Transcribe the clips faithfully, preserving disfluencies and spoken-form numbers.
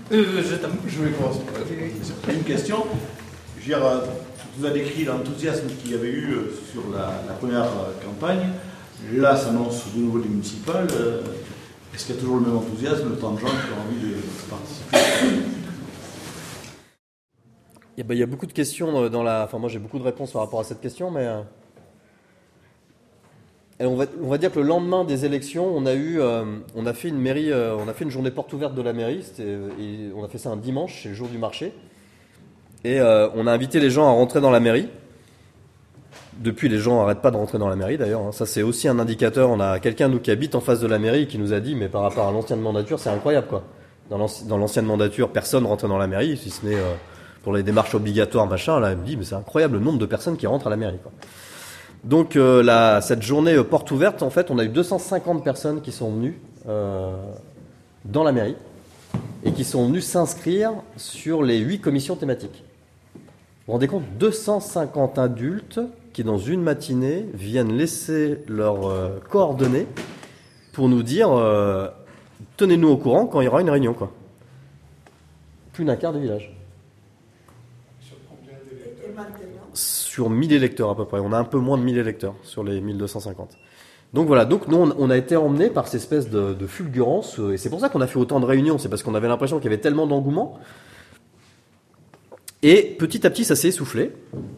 Euh, je, je vais commencer. C'est une question. Je veux dire, tu nous as décrit l'enthousiasme qu'il y avait eu sur la, la première campagne. Là, ça s'annonce de nouveau les municipales. Est-ce qu'il y a toujours le même enthousiasme, tant de gens qui ont envie de participer? Eh ben, il y a beaucoup de questions dans la... Enfin, moi, j'ai beaucoup de réponses par rapport à cette question, mais... Et on, va, on va dire que le lendemain des élections, on a eu, euh, on a fait une mairie, euh, on a fait une journée porte ouverte de la mairie. C'était, et on a fait ça un dimanche, c'est le jour du marché. Et euh, on a invité les gens à rentrer dans la mairie. Depuis, les gens n'arrêtent pas de rentrer dans la mairie d'ailleurs. Hein. Ça, c'est aussi un indicateur. On a quelqu'un nous qui habite en face de la mairie qui nous a dit, mais par rapport à l'ancienne mandature, c'est incroyable quoi. Dans, l'anci- dans l'ancienne mandature, personne rentrait dans la mairie, si ce n'est euh, pour les démarches obligatoires, machin. Là, il me dit, mais c'est incroyable le nombre de personnes qui rentrent à la mairie quoi. Donc euh, la, cette journée euh, porte ouverte, en fait, on a eu deux cent cinquante personnes qui sont venues euh, dans la mairie et qui sont venues s'inscrire sur les huit commissions thématiques. Vous vous rendez compte, deux cent cinquante adultes qui, dans une matinée, viennent laisser leurs euh, coordonnées pour nous dire euh, tenez-nous au courant quand il y aura une réunion, quoi. Plus d'un quart du village. Sur mille électeurs à peu près. On a un peu moins de mille électeurs sur les mille deux cent cinquante. Donc voilà, donc nous on a été emmenés par cette espèce de, de fulgurance, et c'est pour ça qu'on a fait autant de réunions, c'est parce qu'on avait l'impression qu'il y avait tellement d'engouement. Et petit à petit ça s'est essoufflé.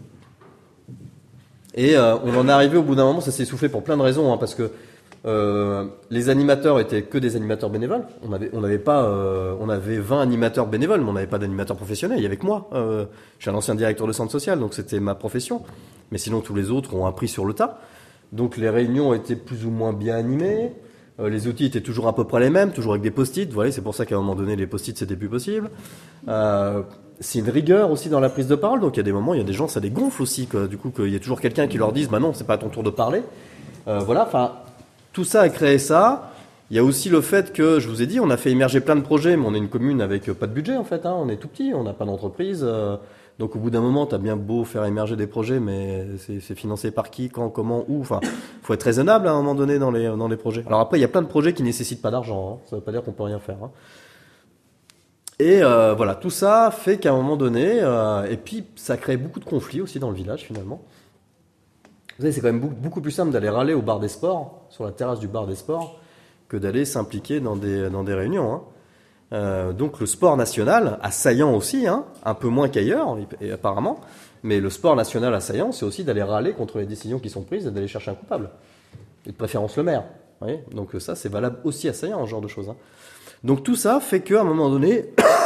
Et euh, on en est arrivé au bout d'un moment, ça s'est essoufflé pour plein de raisons, hein, parce que euh, les animateurs étaient que des animateurs bénévoles. On avait, on avait pas, euh, on avait vingt animateurs bénévoles, mais on n'avait pas d'animateurs professionnels. Il y avait que moi. Euh, je suis un ancien directeur de centre social, donc c'était ma profession. Mais sinon, tous les autres ont appris sur le tas. Donc les réunions étaient plus ou moins bien animées. Euh, les outils étaient toujours à peu près les mêmes, toujours avec des post-it. Vous voyez, c'est pour ça qu'à un moment donné, les post-it c'était plus possible. Euh, c'est une rigueur aussi dans la prise de parole. Donc il y a des moments, il y a des gens, ça les gonfle aussi. Quoi. Du coup, qu'il y a toujours quelqu'un qui leur dise, bah non, c'est pas à ton tour de parler. Euh, voilà. Enfin. Tout ça a créé ça. Il y a aussi le fait que, je vous ai dit, on a fait émerger plein de projets, mais on est une commune avec pas de budget en fait. Hein. On est tout petit, on n'a pas d'entreprise. Euh, donc au bout d'un moment, tu as bien beau faire émerger des projets, mais c'est, c'est financé par qui, quand, comment, où. Enfin, faut être raisonnable à un moment donné dans les, dans les projets. Alors après, il y a plein de projets qui nécessitent pas d'argent. Hein. Ça veut pas dire qu'on peut rien faire. Hein. Et euh, voilà, tout ça fait qu'à un moment donné, euh, et puis ça crée beaucoup de conflits aussi dans le village finalement. Vous savez, c'est quand même beaucoup plus simple d'aller râler au bar des sports, sur la terrasse du bar des sports, que d'aller s'impliquer dans des, dans des réunions. Hein. Euh, donc le sport national, assaillant aussi, hein, un peu moins qu'ailleurs, et apparemment, mais le sport national assaillant, c'est aussi d'aller râler contre les décisions qui sont prises et d'aller chercher un coupable. Et de préférence le maire. Vous voyez, donc ça, c'est valable aussi assaillant, ce genre de choses. Hein. Donc tout ça fait qu'à un moment donné,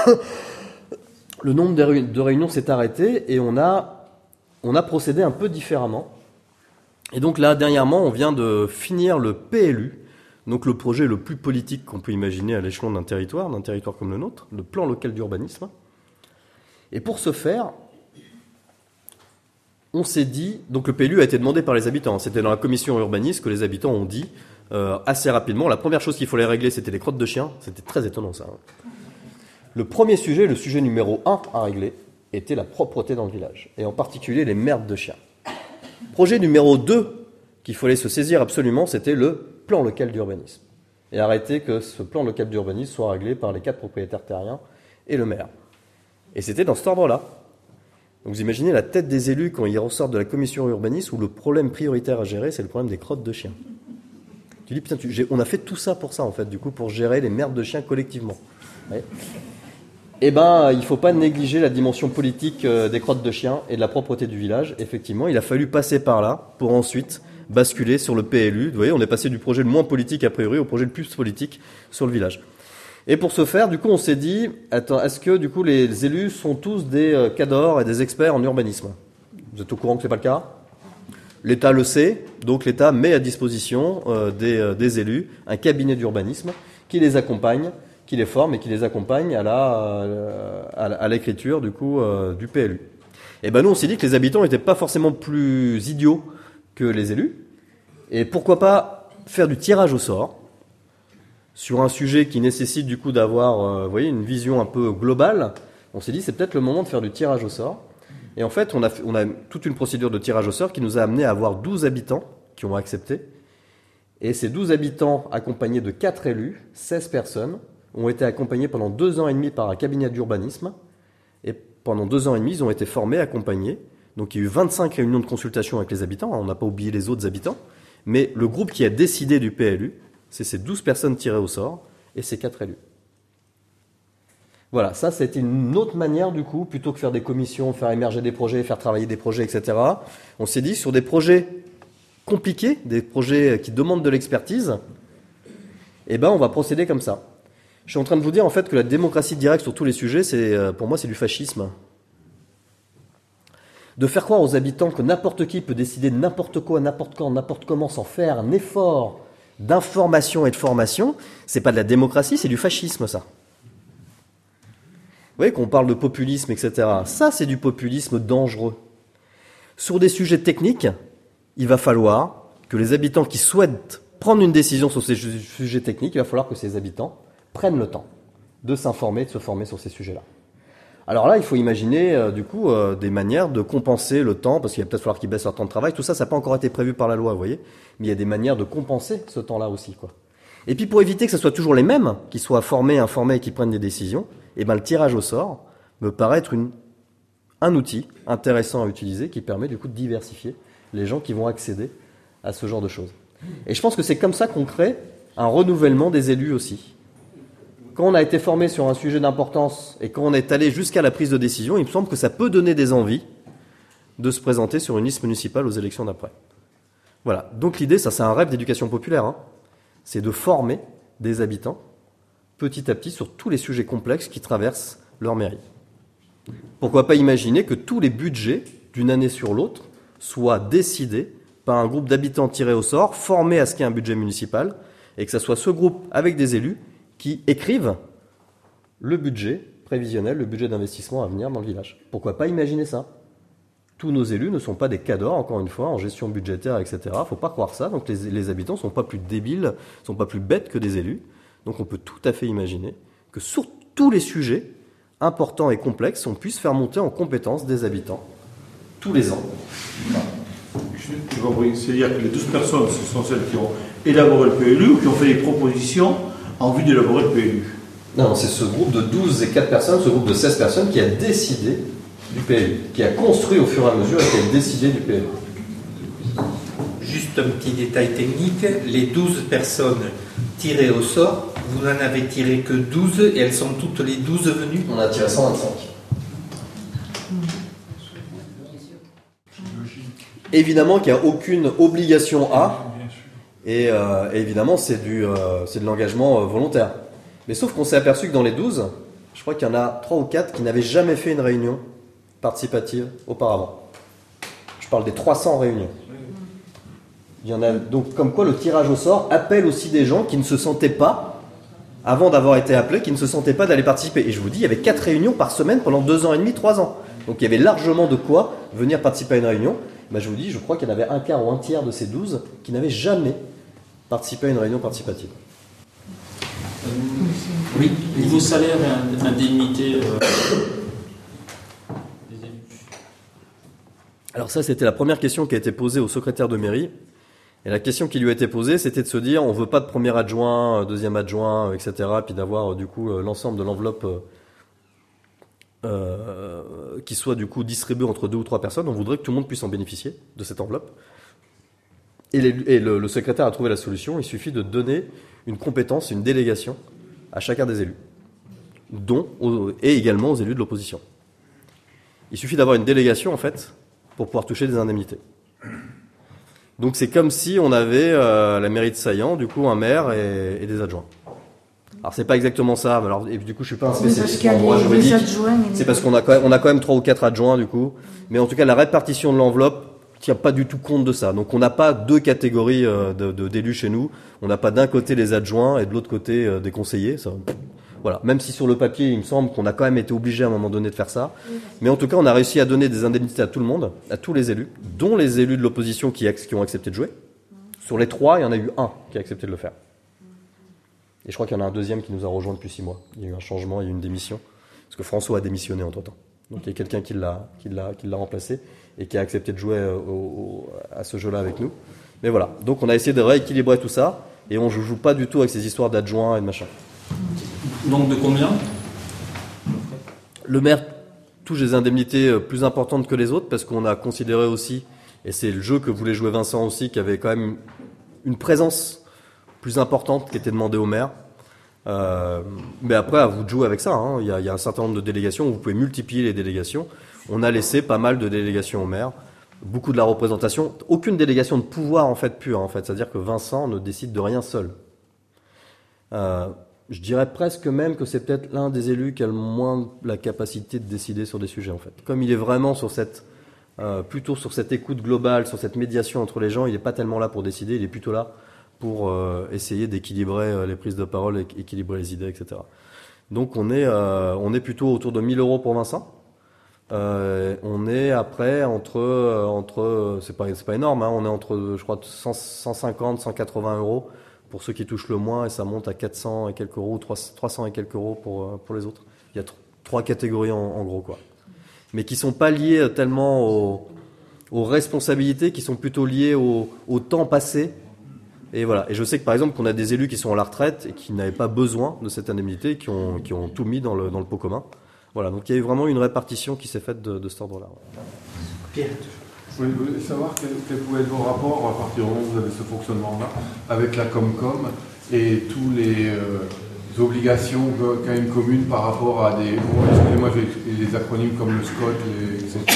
le nombre de réunions s'est arrêté et on a, on a procédé un peu différemment. Et donc là, dernièrement, on vient de finir le P L U, donc le projet le plus politique qu'on peut imaginer à l'échelon d'un territoire, d'un territoire comme le nôtre, le plan local d'urbanisme. Et pour ce faire, on s'est dit, donc le P L U a été demandé par les habitants, c'était dans la commission urbanisme que les habitants ont dit euh, assez rapidement, la première chose qu'il fallait régler, c'était les crottes de chiens, c'était très étonnant ça. Le premier sujet, le sujet numéro un à régler, était la propreté dans le village, et en particulier les merdes de chiens. Projet numéro deux qu'il fallait se saisir absolument, c'était le plan local d'urbanisme. Et arrêter que ce plan local d'urbanisme soit réglé par les quatre propriétaires terriens et le maire. Et c'était dans cet ordre-là. Donc vous imaginez la tête des élus quand ils ressortent de la commission urbanisme où le problème prioritaire à gérer, c'est le problème des crottes de chiens. Tu dis, putain, tu, j'ai, on a fait tout ça pour ça, en fait, du coup, pour gérer les merdes de chiens collectivement. Ouais. Eh bien, il ne faut pas négliger la dimension politique des crottes de chiens et de la propreté du village. Effectivement, il a fallu passer par là pour ensuite basculer sur le P L U. Vous voyez, on est passé du projet le moins politique a priori au projet le plus politique sur le village. Et pour ce faire, du coup, on s'est dit, attends, est-ce que du coup les élus sont tous des cadors et des experts en urbanisme ? Vous êtes au courant que ce n'est pas le cas ? L'État le sait, donc l'État met à disposition euh, des, euh, des élus un cabinet d'urbanisme qui les accompagne, qui les forme et qui les accompagne à, la, euh, à, à l'écriture du coup euh, du P L U. Et ben nous on s'est dit que les habitants n'étaient pas forcément plus idiots que les élus, et pourquoi pas faire du tirage au sort sur un sujet qui nécessite du coup d'avoir, euh, vous voyez, une vision un peu globale. On s'est dit c'est peut-être le moment de faire du tirage au sort. Et en fait, on a, on a toute une procédure de tirage au sort qui nous a amené à avoir douze habitants qui ont accepté. Et ces douze habitants accompagnés de quatre élus, seize personnes, ont été accompagnés pendant deux ans et demi par un cabinet d'urbanisme. Et pendant deux ans et demi, ils ont été formés, accompagnés. Donc il y a eu vingt-cinq réunions de consultation avec les habitants. On n'a pas oublié les autres habitants. Mais le groupe qui a décidé du P L U, c'est ces douze personnes tirées au sort et ces quatre élus. Voilà, ça c'était une autre manière du coup, plutôt que faire des commissions, faire émerger des projets, faire travailler des projets, et cetera. On s'est dit sur des projets compliqués, des projets qui demandent de l'expertise, eh ben on va procéder comme ça. Je suis en train de vous dire en fait que la démocratie directe sur tous les sujets, c'est pour moi c'est du fascisme. De faire croire aux habitants que n'importe qui peut décider de n'importe quoi, n'importe quand, n'importe comment, sans faire un effort d'information et de formation, c'est pas de la démocratie, c'est du fascisme ça. Vous voyez qu'on parle de populisme, et cetera. Ça, c'est du populisme dangereux. Sur des sujets techniques, il va falloir que les habitants qui souhaitent prendre une décision sur ces sujets techniques, il va falloir que ces habitants prennent le temps de s'informer, de se former sur ces sujets-là. Alors là, il faut imaginer, euh, du coup, euh, des manières de compenser le temps, parce qu'il va peut-être falloir qu'ils baissent leur temps de travail. Tout ça, ça n'a pas encore été prévu par la loi, vous voyez. Mais il y a des manières de compenser ce temps-là aussi, quoi. Et puis pour éviter que ce soit toujours les mêmes, qui soient formés, informés et qui prennent des décisions, eh ben, le tirage au sort me paraît être une, un outil intéressant à utiliser qui permet du coup de diversifier les gens qui vont accéder à ce genre de choses. Et je pense que c'est comme ça qu'on crée un renouvellement des élus aussi. Quand on a été formé sur un sujet d'importance et quand on est allé jusqu'à la prise de décision, il me semble que ça peut donner des envies de se présenter sur une liste municipale aux élections d'après. Voilà. Donc l'idée, ça c'est un rêve d'éducation populaire, hein. C'est de former des habitants petit à petit sur tous les sujets complexes qui traversent leur mairie. Pourquoi pas imaginer que tous les budgets d'une année sur l'autre soient décidés par un groupe d'habitants tirés au sort, formés à ce qu'est un budget municipal, et que ce soit ce groupe avec des élus qui écrivent le budget prévisionnel, le budget d'investissement à venir dans le village. Pourquoi pas imaginer ça ? Tous nos élus ne sont pas des cadors, encore une fois, en gestion budgétaire, et cetera. Il ne faut pas croire ça. Donc les, les habitants ne sont pas plus débiles, ne sont pas plus bêtes que des élus. Donc on peut tout à fait imaginer que sur tous les sujets importants et complexes, on puisse faire monter en compétence des habitants tous les ans. J'ai compris. C'est-à-dire que les douze personnes, ce sont celles qui ont élaboré le P L U ou qui ont fait des propositions en vue d'élaborer le P L U? Non, c'est ce groupe de douze et quatre personnes, ce groupe de seize personnes qui a décidé du P L U, qui a construit au fur et à mesure et qui a décidé du P L U. Juste un petit détail technique, les douze personnes tirées au sort, vous n'en avez tiré que douze et elles sont toutes les douze venues. On a tiré cent vingt-cinq. Évidemment qu'il n'y a aucune obligation à, et euh, évidemment c'est, du, euh, c'est de l'engagement euh, volontaire. Mais sauf qu'on s'est aperçu que dans les douze, je crois qu'il y en a trois ou quatre qui n'avaient jamais fait une réunion participative auparavant. Je parle des trois cents réunions. Il y en a donc comme quoi le tirage au sort appelle aussi des gens qui ne se sentaient pas, avant d'avoir été appelés, qui ne se sentaient pas d'aller participer. Et je vous dis, il y avait quatre réunions par semaine pendant deux ans et demi, trois ans. Donc il y avait largement de quoi venir participer à une réunion. Ben, je vous dis, je crois qu'il y en avait un quart ou un tiers de ces douze qui n'avaient jamais participé à une réunion participative. Euh, oui, niveau salaire et indemnité euh, des élus. Alors ça, c'était la première question qui a été posée au secrétaire de mairie. Et la question qui lui a été posée, c'était de se dire, on ne veut pas de premier adjoint, deuxième adjoint, et cetera, puis d'avoir du coup l'ensemble de l'enveloppe euh, qui soit du coup distribuée entre deux ou trois personnes. On voudrait que tout le monde puisse en bénéficier de cette enveloppe. Et, les, et le, le secrétaire a trouvé la solution. Il suffit de donner une compétence, une délégation à chacun des élus, dont aux, et également aux élus de l'opposition. Il suffit d'avoir une délégation en fait pour pouvoir toucher des indemnités. Donc c'est comme si on avait euh, la mairie de Saillant, du coup un maire et, et des adjoints. Alors c'est pas exactement ça, mais alors, et du coup je suis pas un spécialiste en droit juridique. C'est parce qu'on a quand même, on a quand même trois ou quatre adjoints du coup. Mais en tout cas la répartition de l'enveloppe tient pas du tout compte de ça. Donc on n'a pas deux catégories euh, de, de, d'élus chez nous. On n'a pas d'un côté les adjoints et de l'autre côté euh, des conseillers. Ça, voilà. Même si sur le papier il me semble qu'on a quand même été obligé à un moment donné de faire ça. Mais en tout cas on a réussi à donner des indemnités à tout le monde, à tous les élus, dont les élus de l'opposition qui, qui ont accepté de jouer. Sur les trois, il y en a eu un qui a accepté de le faire. Et je crois qu'il y en a un deuxième qui nous a rejoint depuis six mois. Il y a eu un changement, il y a eu une démission. Parce que François a démissionné entre-temps. Donc il y a quelqu'un qui l'a, qui l'a, qui l'a remplacé et qui a accepté de jouer au, au, à ce jeu-là avec nous. Mais voilà. Donc on a essayé de rééquilibrer tout ça et on ne joue pas du tout avec ces histoires d'adjoints et de machin. Donc de combien? Le maire touche des indemnités plus importantes que les autres parce qu'on a considéré aussi, et c'est le jeu que voulait jouer Vincent aussi, qu'il y avait quand même une présence plus importante qui était demandée au maire. Euh, mais après, à vous de jouer avec ça. Hein. Il y a, il y a un certain nombre de délégations où vous pouvez multiplier les délégations. On a laissé pas mal de délégations au maire, beaucoup de la représentation, aucune délégation de pouvoir en fait pure. En fait, c'est-à-dire que Vincent ne décide de rien seul. Euh, je dirais presque même que c'est peut-être l'un des élus qui a le moins la capacité de décider sur des sujets en fait. Comme il est vraiment sur cette, euh, plutôt sur cette écoute globale, sur cette médiation entre les gens, il n'est pas tellement là pour décider, il est plutôt là pour euh, essayer d'équilibrer euh, les prises de parole, et, équilibrer les idées, et cetera. Donc on est, euh, on est plutôt autour de mille euros pour Vincent. Euh, on est après entre, euh, entre c'est pas, c'est pas énorme, hein, on est entre, je crois, cent, cent cinquante, cent quatre-vingts euros pour ceux qui touchent le moins, et ça monte à quatre cents et quelques euros, trois cents et quelques euros pour, pour les autres. Il y a t- trois catégories en, en gros, quoi. Mais qui sont pas liées tellement aux, aux responsabilités, qui sont plutôt liées au, au temps passé. Et voilà. Et je sais que par exemple qu'on a des élus qui sont à la retraite et qui n'avaient pas besoin de cette indemnité, qui ont, qui ont tout mis dans le, dans le pot commun. Voilà. Donc il y a eu vraiment une répartition qui s'est faite de, de cet ordre-là. Pierre. Oui, je voulais savoir quel, quel pouvait être vos rapports à partir du moment où vous avez ce fonctionnement-là avec la Comcom et tous les euh, obligations qu'a une commune par rapport à des, bon, excusez-moi, j'ai les acronymes comme le SCOT, les, et cetera.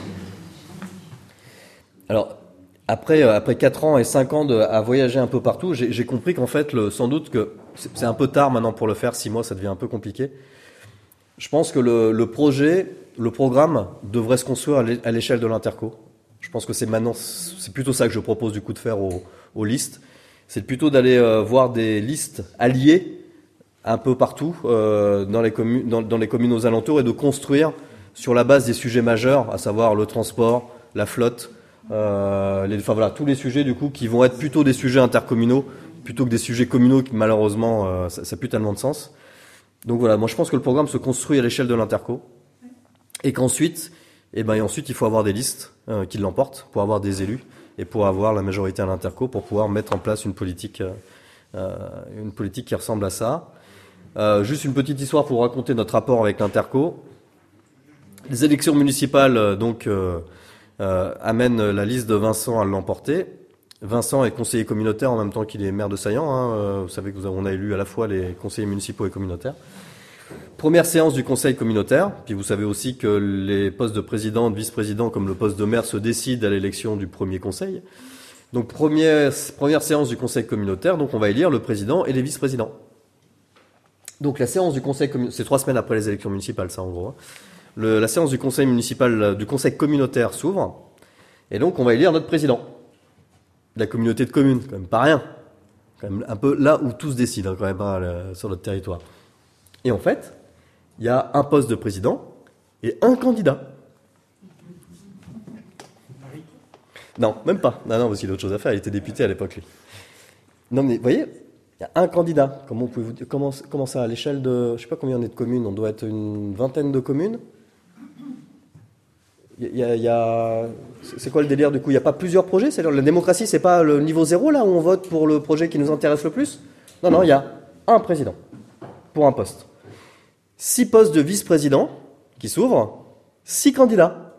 Alors. Après, après quatre ans et cinq ans de, à voyager un peu partout, j'ai, j'ai compris qu'en fait, le, sans doute que c'est, c'est un peu tard maintenant pour le faire, six mois, ça devient un peu compliqué. Je pense que le, le projet, le programme devrait se construire à l'échelle de l'Interco. Je pense que c'est maintenant, c'est plutôt ça que je propose du coup de faire aux, aux listes. C'est plutôt d'aller euh, voir des listes alliées un peu partout euh, dans, les communes, dans, dans les communes aux alentours et de construire sur la base des sujets majeurs, à savoir le transport, la flotte, Euh, les, enfin voilà, tous les sujets du coup qui vont être plutôt des sujets intercommunaux plutôt que des sujets communaux qui malheureusement euh, ça n'a plus tellement de sens. Donc voilà, moi je pense que le programme se construit à l'échelle de l'Interco et qu'ensuite, eh ben, et ensuite il faut avoir des listes euh, qui l'emportent pour avoir des élus et pour avoir la majorité à l'Interco pour pouvoir mettre en place une politique, euh, une politique qui ressemble à ça. Euh, juste une petite histoire pour raconter notre rapport avec l'Interco. Les élections municipales, donc euh, Euh, amène la liste de Vincent à l'emporter. Vincent est conseiller communautaire en même temps qu'il est maire de Saillant. Hein. Euh, vous savez que vous avez, on a élu à la fois les conseillers municipaux et communautaires. Première séance du conseil communautaire. Puis vous savez aussi que les postes de président, de vice-président, comme le poste de maire, se décident à l'élection du premier conseil. Donc première, première séance du conseil communautaire. Donc on va élire le président et les vice-présidents. Donc la séance du conseil communautaire, c'est trois semaines après les élections municipales, ça en gros. Hein. Le, la séance du conseil municipal, du conseil communautaire s'ouvre, et donc on va élire notre président de la communauté de communes, quand même pas rien, quand même un peu là où tout se décide, hein, quand même hein, le, sur notre territoire. Et en fait, il y a un poste de président et un candidat. Non, même pas. Non, non, parce qu'il a autre chose à faire. Il était député à l'époque, lui. Non, mais vous voyez, il y a un candidat. Comment pouvez-vous dire, comment, comment ça à l'échelle de, je sais pas combien on est de communes. On doit être une vingtaine de communes. Il y a, il y a, c'est quoi le délire du coup? Il n'y a pas plusieurs projets? C'est-à-dire la démocratie, c'est pas le niveau zéro là où on vote pour le projet qui nous intéresse le plus? Non, non, il y a un président pour un poste. Six postes de vice-président qui s'ouvrent, six candidats.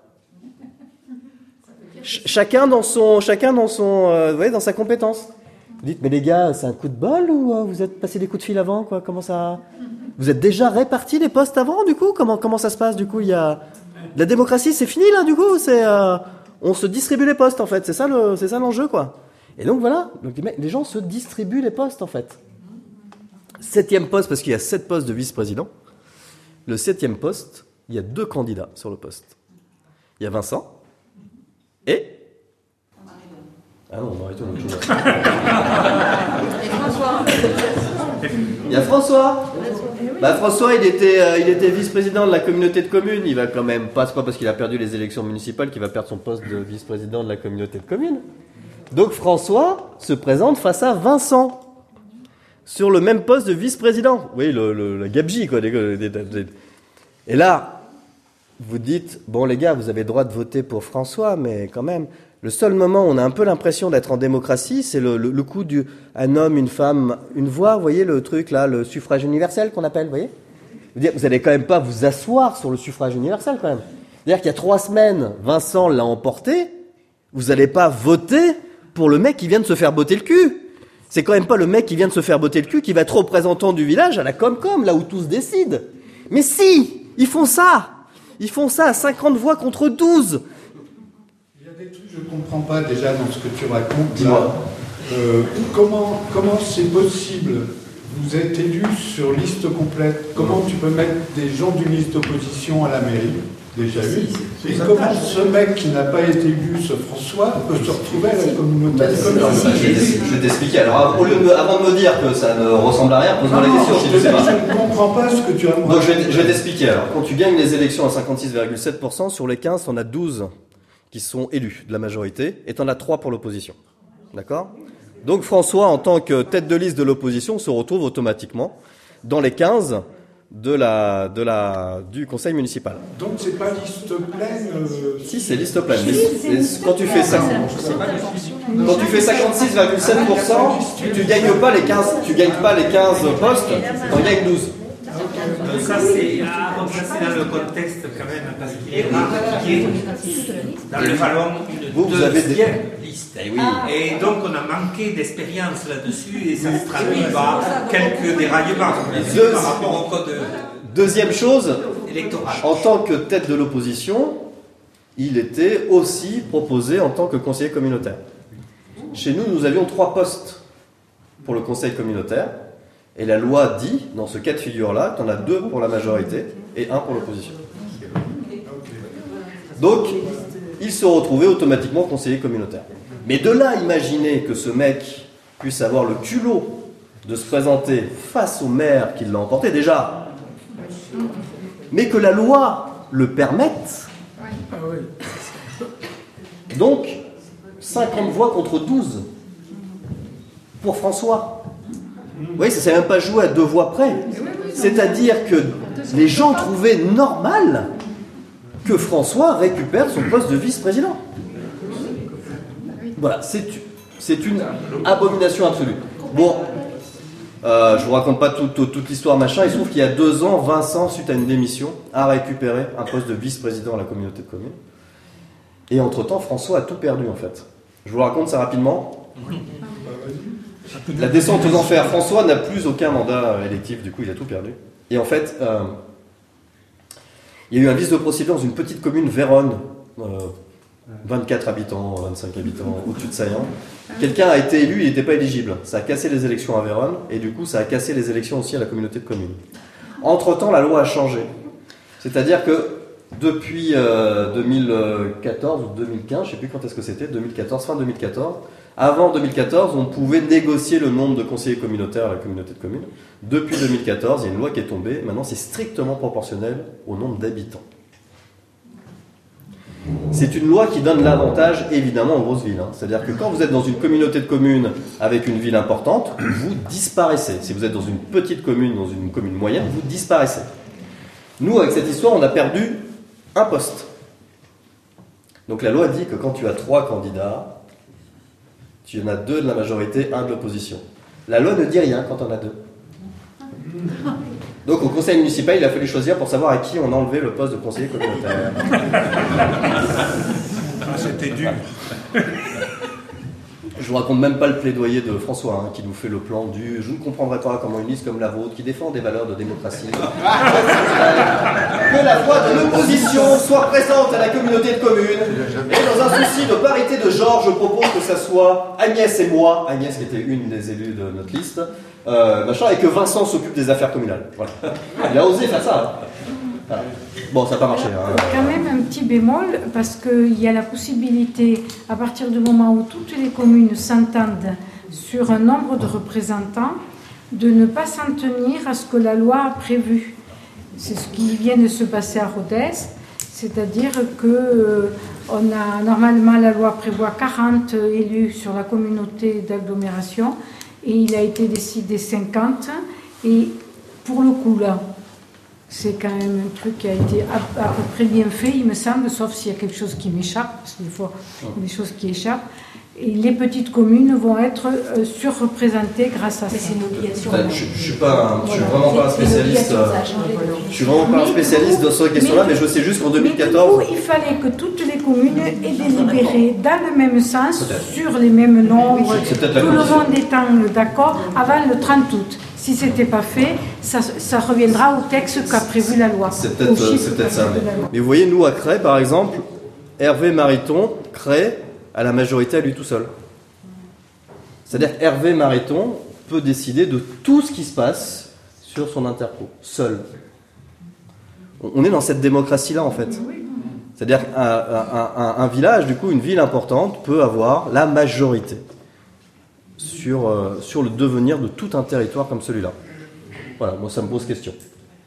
Ch- chacun dans son, chacun dans son, euh, vous voyez, dans sa compétence. Vous dites, mais les gars, c'est un coup de bol ou euh, vous êtes passé des coups de fil avant, quoi? Comment ça? Vous êtes déjà répartis les postes avant, du coup? Comment, comment ça se passe, du coup? Il y a, la démocratie, c'est fini, là, du coup? C'est, euh, on se distribue les postes, en fait. C'est ça le, c'est ça l'enjeu, quoi. Et donc, voilà. Donc, les gens se distribuent les postes, en fait. Septième poste, parce qu'il y a sept postes de vice-président. Le septième poste, il y a deux candidats sur le poste. Il y a Vincent et... Ah non, on arrête autre chose. Et François. Il y a François. Bah François, il était, euh, il était vice-président de la communauté de communes. Il va quand même pas, c'est pas parce qu'il a perdu les élections municipales qu'il va perdre son poste de vice-président de la communauté de communes. Donc François se présente face à Vincent sur le même poste de vice-président. Oui, le, le, la gabegie, quoi. Et là, vous dites, bon les gars, vous avez le droit de voter pour François, mais quand même, Le seul moment où on a un peu l'impression d'être en démocratie, c'est le, le, le coup du un homme, une femme, une voix. Vous voyez le truc là, le suffrage universel qu'on appelle, vous voyez ? Vous n'allez quand même pas vous asseoir sur le suffrage universel quand même. C'est-à-dire qu'il y a trois semaines, Vincent l'a emporté, vous n'allez pas voter pour le mec qui vient de se faire botter le cul. C'est quand même pas le mec qui vient de se faire botter le cul qui va être représentant du village à la Comcom, là où tous décident. Mais si, ils font ça. Ils font ça à cinquante voix contre douze. Il y a des trucs que je ne comprends pas déjà dans ce que tu racontes. Dis-moi. Euh, comment, comment c'est possible? Vous êtes élu sur liste complète. Comment tu peux mettre des gens d'une liste d'opposition à la mairie? Déjà eu. Et comment ce mec qui n'a pas été élu, ce François, peut se retrouver à la communauté bah, de communes? Je vais t'expliquer. Alors, au lieu de, avant de me dire que ça ne ressemble à rien, pose-moi la question. Je, je, je ne comprends pas ce que tu as. Donc, je vais, je vais t'expliquer. Alors, quand tu gagnes les élections à cinquante-six virgule sept pour cent, sur les quinze, tu en as douze qui sont élus de la majorité, et tu en as trois pour l'opposition. D'accord? Donc, François, en tant que tête de liste de l'opposition, se retrouve automatiquement dans les quinze de la, de la, du conseil municipal. Donc c'est pas liste pleine euh... Si, c'est liste pleine. Mais, mais quand tu fais ça, quand tu fais cinquante-six virgule sept pour cent, tu gagnes pas les quinze, tu gagnes pas les quinze postes, tu en gagnes douze. Donc ça c'est ah, donc ça, c'est dans le contexte quand même, parce qu'il est rare qu'il y ait dans le Vallon une vous, vous avez deuxième des... liste. Eh oui. Et donc on a manqué d'expérience là-dessus et ça se traduit par quelques déraillements Deux... par rapport au code Deuxième chose, électoral. En tant que tête de l'opposition, il était aussi proposé en tant que conseiller communautaire. Chez nous, nous avions trois postes pour le conseil communautaire. Et la loi dit, dans ce cas de figure-là, tu en as deux pour la majorité et un pour l'opposition. Donc, il se retrouvait automatiquement conseiller communautaire. Mais de là, imaginer que ce mec puisse avoir le culot de se présenter face au maire qui l'a emporté, déjà, mais que la loi le permette. Donc, cinquante voix contre douze pour François. Vous voyez, ça ne s'est même pas joué à deux voix près. C'est-à-dire que les gens trouvaient normal que François récupère son poste de vice-président. Voilà, c'est, c'est une abomination absolue. Bon, euh, je ne vous raconte pas tout, tout, toute l'histoire, machin. Il se trouve qu'il y a deux ans, Vincent, suite à une démission, a récupéré un poste de vice-président à la communauté de communes. Et entre-temps, François a tout perdu, en fait. Je vous raconte ça rapidement. La descente aux enfers. François n'a plus aucun mandat électif, du coup, il a tout perdu. Et en fait, euh, il y a eu un vice de procédure dans une petite commune, Véronne, euh, vingt-quatre habitants, vingt-cinq habitants, au-dessus de Saillant. Quelqu'un a été élu, il n'était pas éligible. Ça a cassé les élections à Véronne, et du coup, ça a cassé les élections aussi à la communauté de communes. Entre-temps, la loi a changé. C'est-à-dire que depuis euh, deux mille quatorze ou deux mille quinze, je ne sais plus quand est-ce que c'était, deux mille quatorze, fin deux mille quatorze, avant deux mille quatorze, on pouvait négocier le nombre de conseillers communautaires à la communauté de communes. Depuis deux mille quatorze, il y a une loi qui est tombée. Maintenant, c'est strictement proportionnel au nombre d'habitants. C'est une loi qui donne l'avantage, évidemment, aux grosses villes. Hein. C'est-à-dire que quand vous êtes dans une communauté de communes avec une ville importante, vous disparaissez. Si vous êtes dans une petite commune, dans une commune moyenne, vous disparaissez. Nous, avec cette histoire, on a perdu un poste. Donc la loi dit que quand tu as trois candidats, tu en as deux de la majorité, un de l'opposition. La loi ne dit rien quand on a deux. Donc au conseil municipal, il a fallu choisir pour savoir à qui on a enlevé le poste de conseiller communautaire. Ah, c'était dur. Je vous raconte même pas le plaidoyer de François, hein, qui nous fait le plan du « je ne comprendrai pas comment une liste comme la vôtre, qui défend des valeurs de démocratie, que la voix de l'opposition soit présente à la communauté de communes, et dans un souci de parité de genre, je propose que ça soit Agnès et moi, Agnès qui était une des élus de notre liste, euh, machin, et que Vincent s'occupe des affaires communales. » Voilà. Il a osé faire ça. Voilà. Bon, ça n'a pas marché. Hein. Quand même un petit bémol, parce qu'il y a la possibilité, à partir du moment où toutes les communes s'entendent sur un nombre de représentants, de ne pas s'en tenir à ce que la loi a prévu. C'est ce qui vient de se passer à Rodez, c'est-à-dire que euh, on a, normalement la loi prévoit quarante élus sur la communauté d'agglomération, et il a été décidé cinquante, et pour le coup là, C'est quand même un truc qui a été à, à peu près bien fait, il me semble, sauf s'il y a quelque chose qui m'échappe, parce qu'il faut il y a des choses qui échappent. Et les petites communes vont être euh, surreprésentées grâce à ça. Mais c'est une obligation. Enfin, je, je suis pas, un- je suis Voilà. vraiment pas un C'est une spécialiste. obligation, ça a euh, changé depuis. Je suis vraiment pas un Mais- spécialiste dans cette question-là, mais je sais juste qu'en deux mille quatorze. Mais du coup, il fallait que toutes les communes aient délibéré dans le même sens, sur les mêmes nombres, C'est peut-être la tout le condition. monde étant d'accord, avant le trente août. Si ce n'était pas fait, ça, ça reviendra au texte qu'a prévu la loi. C'est peut-être Au euh, chiffre c'est peut-être qu'a ça. prévu Mais, la loi. mais vous voyez, nous à Cray, par exemple, Hervé Mariton crée à la majorité à lui tout seul. C'est-à-dire qu'Hervé Mariton peut décider de tout ce qui se passe sur son interco, seul. On on est dans cette démocratie-là, en fait. C'est-à-dire qu'un un, un- un village, du coup, une ville importante, peut avoir la majorité sur, euh, sur le devenir de tout un territoire comme celui-là. Voilà, moi ça me pose question.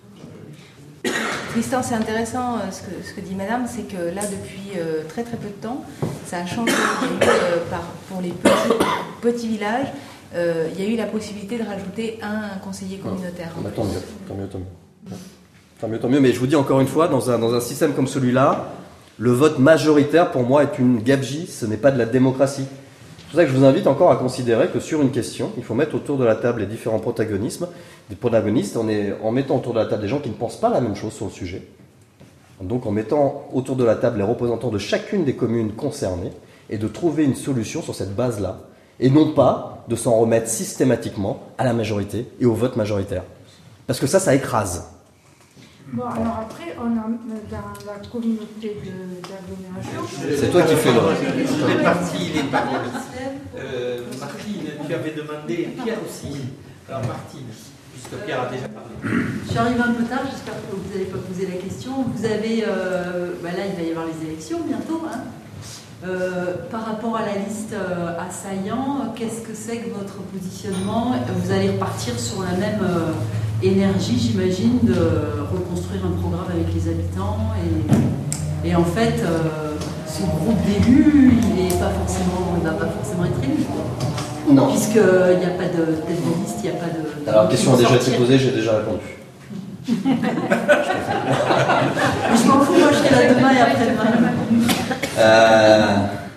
Tristan, c'est intéressant euh, ce, que, ce que dit Madame, c'est que là, depuis euh, très très peu de temps, ça a changé. Il y a eu, euh, par, pour les petits, petits villages, euh, il y a eu la possibilité de rajouter un conseiller communautaire. Bah, tant mieux, tant mieux, tant mieux. Tant mieux, tant mieux. Mais je vous dis encore une fois, dans un, dans un système comme celui-là, le vote majoritaire, pour moi, est une gabegie, ce n'est pas de la démocratie. C'est pour ça que je vous invite encore à considérer que sur une question, il faut mettre autour de la table les différents protagonismes, des protagonistes, en, est, en mettant autour de la table des gens qui ne pensent pas la même chose sur le sujet. Donc en mettant autour de la table les représentants de chacune des communes concernées et de trouver une solution sur cette base-là, et non pas de s'en remettre systématiquement à la majorité et au vote majoritaire. Parce que ça, ça écrase. Bon, alors après, on a euh, dans la communauté de- d'agglomération. C'est toi qui fais le... Je répartis les paroles. Euh, Martine, tu avais demandé, Pierre aussi. Alors Martine, puisque Pierre a déjà parlé. Je suis arrivée un peu tard, j'espère que vous n'allez pas poser la question. Vous avez, euh, bah là il va y avoir les élections bientôt, hein. Euh, par rapport à la liste euh, assaillant, qu'est-ce que c'est que votre positionnement? Vous allez repartir sur la même euh, énergie, j'imagine, de reconstruire un programme avec les habitants et, et en fait, euh, ce groupe d'élus, il est pas forcément, il va pas forcément être élu. Non. Puisqu'il n'y a pas de tête de liste, il n'y a pas de... de Alors, la question a déjà été sortir. posée, j'ai déjà répondu. Je m'en fous, moi je serai là demain et après-demain. Euh,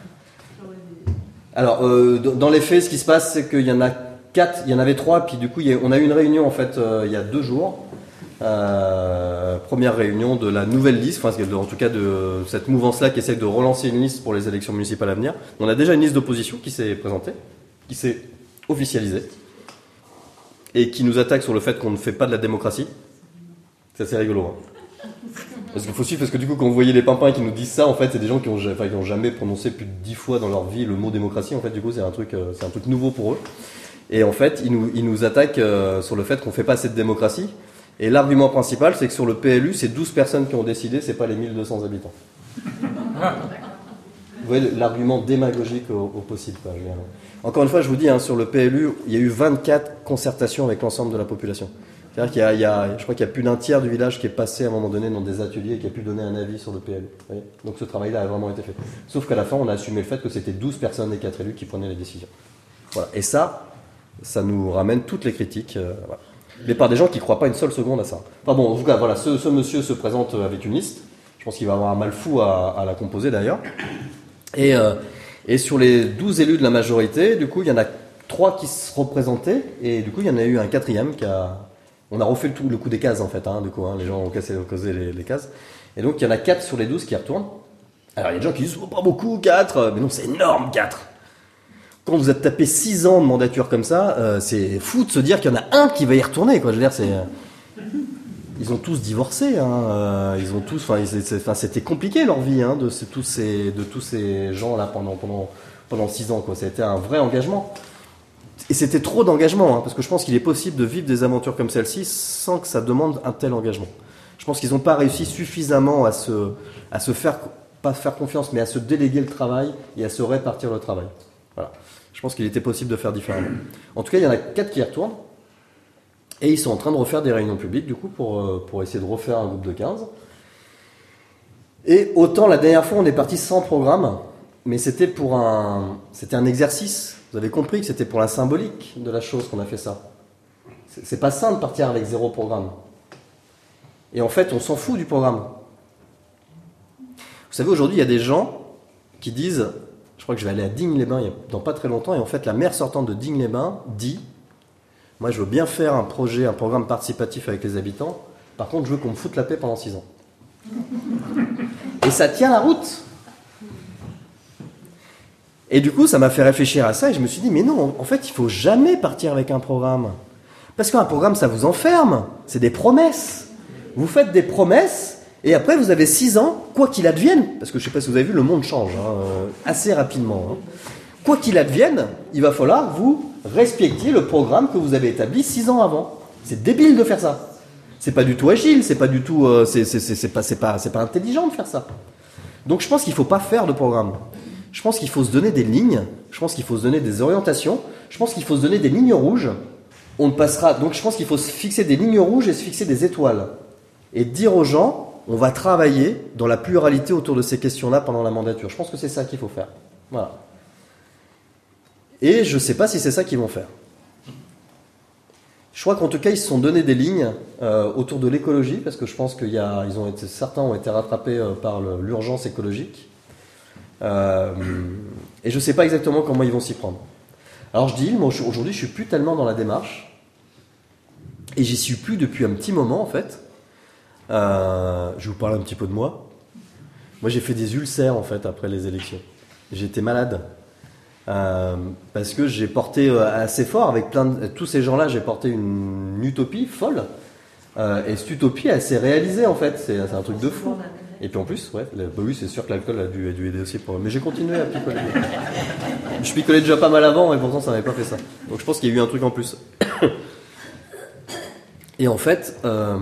Alors, euh, dans dans les faits, ce qui se passe, c'est qu'il y en a quatre, il y en avait trois, puis du coup, il y a- on a eu une réunion en fait euh, il y a deux jours. Euh, première réunion de la nouvelle liste, enfin, de- en tout cas de cette mouvance-là qui essaie de relancer une liste pour les élections municipales à venir. On a déjà une liste d'opposition qui s'est présentée, qui s'est officialisée, et qui nous attaque sur le fait qu'on ne fait pas de la démocratie. C'est assez rigolo. Hein. Parce qu'il faut suivre, parce que du coup, quand vous voyez les pimpins qui nous disent ça, en fait, c'est des gens qui ont, ja- enfin, qui ont jamais prononcé plus de dix fois dans leur vie le mot démocratie. En fait, du coup, c'est un truc, euh, c'est un truc nouveau pour eux. Et en fait, ils nous, ils nous attaquent euh, sur le fait qu'on fait pas assez de démocratie. Et l'argument principal, c'est que sur le P L U, c'est douze personnes qui ont décidé, c'est pas les mille deux cents habitants. Vous voyez l'argument démagogique au, au possible, quoi, je veux dire. Encore une fois, je vous dis, hein, sur le P L U, il y a eu vingt-quatre concertations avec l'ensemble de la population. C'est-à-dire qu'il y a, il y a, je crois qu'il y a plus d'un tiers du village qui est passé à un moment donné dans des ateliers et qui a pu donner un avis sur le P L U. Vous voyez. Donc ce travail-là a vraiment été fait. Sauf qu'à la fin, on a assumé le fait que c'était douze personnes et quatre élus qui prenaient les décisions. Voilà. Et ça, ça nous ramène toutes les critiques, euh, voilà. Mais par des gens qui ne croient pas une seule seconde à ça. Enfin bon, en tout cas, voilà, ce, ce monsieur se présente avec une liste. Je pense qu'il va avoir un mal fou à, à la composer d'ailleurs. Et, euh, et sur les douze élus de la majorité, du coup, il y en a trois qui se représentaient, et du coup, il y en a eu un quatrième qui a... On a refait le, tout, le coup des cases, en fait, hein, du coup, hein, les gens ont cassé, ont causé les, les cases. Et donc, il y en a quatre sur les douze qui retournent. Alors, il y a des gens qui disent, oh, pas beaucoup, quatre, mais non, c'est énorme, quatre. Quand vous êtes tapé six ans de mandature comme ça, euh, c'est fou de se dire qu'il y en a un qui va y retourner, quoi. Je veux dire, c'est... Ils ont tous divorcé, hein. euh, ils ont tous, enfin, c'est- c'est- enfin, c'était compliqué leur vie, hein, de ce- tous ces, de tous ces gens-là pendant pendant pendant six ans, quoi. C'était un vrai engagement, et c'était trop d'engagement, hein, parce que je pense qu'il est possible de vivre des aventures comme celle-ci sans que ça demande un tel engagement. Je pense qu'ils n'ont pas réussi suffisamment à se à se faire pas faire confiance, mais à se déléguer le travail et à se répartir le travail. Voilà. Je pense qu'il était possible de faire différemment. En tout cas, il y en a quatre qui y retournent. Et ils sont en train de refaire des réunions publiques, du coup, pour, euh, pour essayer de refaire un groupe de quinze. Et autant, la dernière fois, on est parti sans programme, mais c'était pour un, c'était un exercice. Vous avez compris que c'était pour la symbolique de la chose qu'on a fait ça. C'est, c'est pas simple de partir avec zéro programme. Et en fait, on s'en fout du programme. Vous savez, aujourd'hui, il y a des gens qui disent, je crois que je vais aller à Digne-les-Bains dans pas très longtemps, et en fait, la maire sortante de Digne-les-Bains dit, moi, je veux bien faire un projet, un programme participatif avec les habitants, par contre, je veux qu'on me foute la paix pendant six ans. Et ça tient la route. Et du coup, ça m'a fait réfléchir à ça, et je me suis dit, mais non, en fait, il faut jamais partir avec un programme. Parce qu'un programme, ça vous enferme. C'est des promesses. Vous faites des promesses, et après, vous avez six ans, quoi qu'il advienne. Parce que je ne sais pas si vous avez vu, le monde change hein, assez rapidement. Hein. Quoi qu'il advienne, il va falloir vous respecter le programme que vous avez établi six ans avant. C'est débile de faire ça. C'est pas du tout agile, c'est pas du tout, euh, c'est, c'est, c'est, c'est pas, c'est pas, c'est pas intelligent de faire ça. Donc je pense qu'il faut pas faire de programme. Je pense qu'il faut se donner des lignes. Je pense qu'il faut se donner des orientations. Je pense qu'il faut se donner des lignes rouges. On ne passera. Donc je pense qu'il faut se fixer des lignes rouges et se fixer des étoiles et dire aux gens, on va travailler dans la pluralité autour de ces questions-là pendant la mandature. Je pense que c'est ça qu'il faut faire. Voilà. Et je ne sais pas si c'est ça qu'ils vont faire. Je crois qu'en tout cas, ils se sont donné des lignes euh, autour de l'écologie, parce que je pense qu'il y a, ils ont été, certains ont été rattrapés euh, par le, l'urgence écologique. Euh, et je ne sais pas exactement comment ils vont s'y prendre. Alors je dis, moi aujourd'hui, je suis plus tellement dans la démarche, et j'y suis plus depuis un petit moment en fait. Euh, je vais vous parler un petit peu de moi. Moi, j'ai fait des ulcères en fait après les élections. J'étais malade. Euh, parce que j'ai porté euh, assez fort avec plein de, tous ces gens-là, j'ai porté une, une utopie folle euh, et cette utopie elle s'est réalisée en fait, c'est, c'est un truc de fou. Et puis en plus, ouais, la, bah oui, c'est sûr que l'alcool a dû, a dû aider aussi pour. Mais j'ai continué à picoler. Je picolais déjà pas mal avant et pourtant ça n'avait pas fait ça. Donc je pense qu'il y a eu un truc en plus. Et en fait, euh,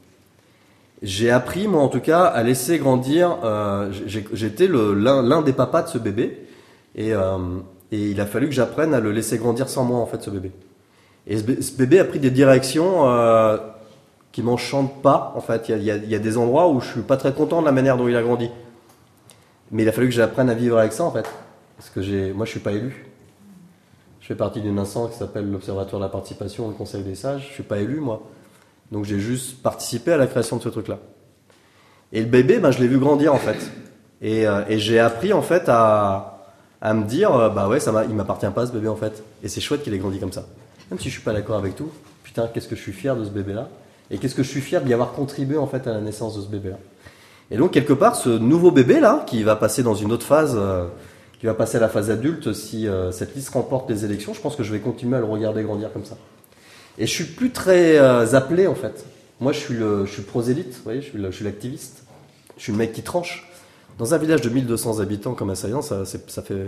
j'ai appris moi en tout cas à laisser grandir. Euh, j'ai, j'étais le, l'un, l'un des papas de ce bébé. Et, euh, et il a fallu que j'apprenne à le laisser grandir sans moi, en fait, ce bébé. Et ce, ce bébé a pris des directions euh, qui m'enchantent pas, en fait. Il y, a, il, y a, il y a des endroits où je suis pas très content de la manière dont il a grandi. Mais il a fallu que j'apprenne à vivre avec ça, en fait. Parce que j'ai, moi, je suis pas élu. Je fais partie d'une instance qui s'appelle l'Observatoire de la participation, le Conseil des sages. Je suis pas élu, moi. Donc j'ai juste participé à la création de ce truc-là. Et le bébé, ben, je l'ai vu grandir, en fait. Et, euh, et j'ai appris, en fait, à... à me dire, bah ouais, ça m'a, il m'appartient pas ce bébé en fait. Et c'est chouette qu'il ait grandi comme ça. Même si je suis pas d'accord avec tout, putain, qu'est-ce que je suis fier de ce bébé-là. Et qu'est-ce que je suis fier d'y avoir contribué en fait à la naissance de ce bébé-là. Et donc quelque part, ce nouveau bébé-là, qui va passer dans une autre phase, euh, qui va passer à la phase adulte si euh, cette liste remporte les élections, je pense que je vais continuer à le regarder grandir comme ça. Et je suis plus très euh, appelé en fait. Moi je suis le, je suis le prosélyte, vous voyez, je suis, le, je suis l'activiste. Je suis le mec qui tranche. Dans un village de mille deux cents habitants comme Assaillant, ça, ça fait...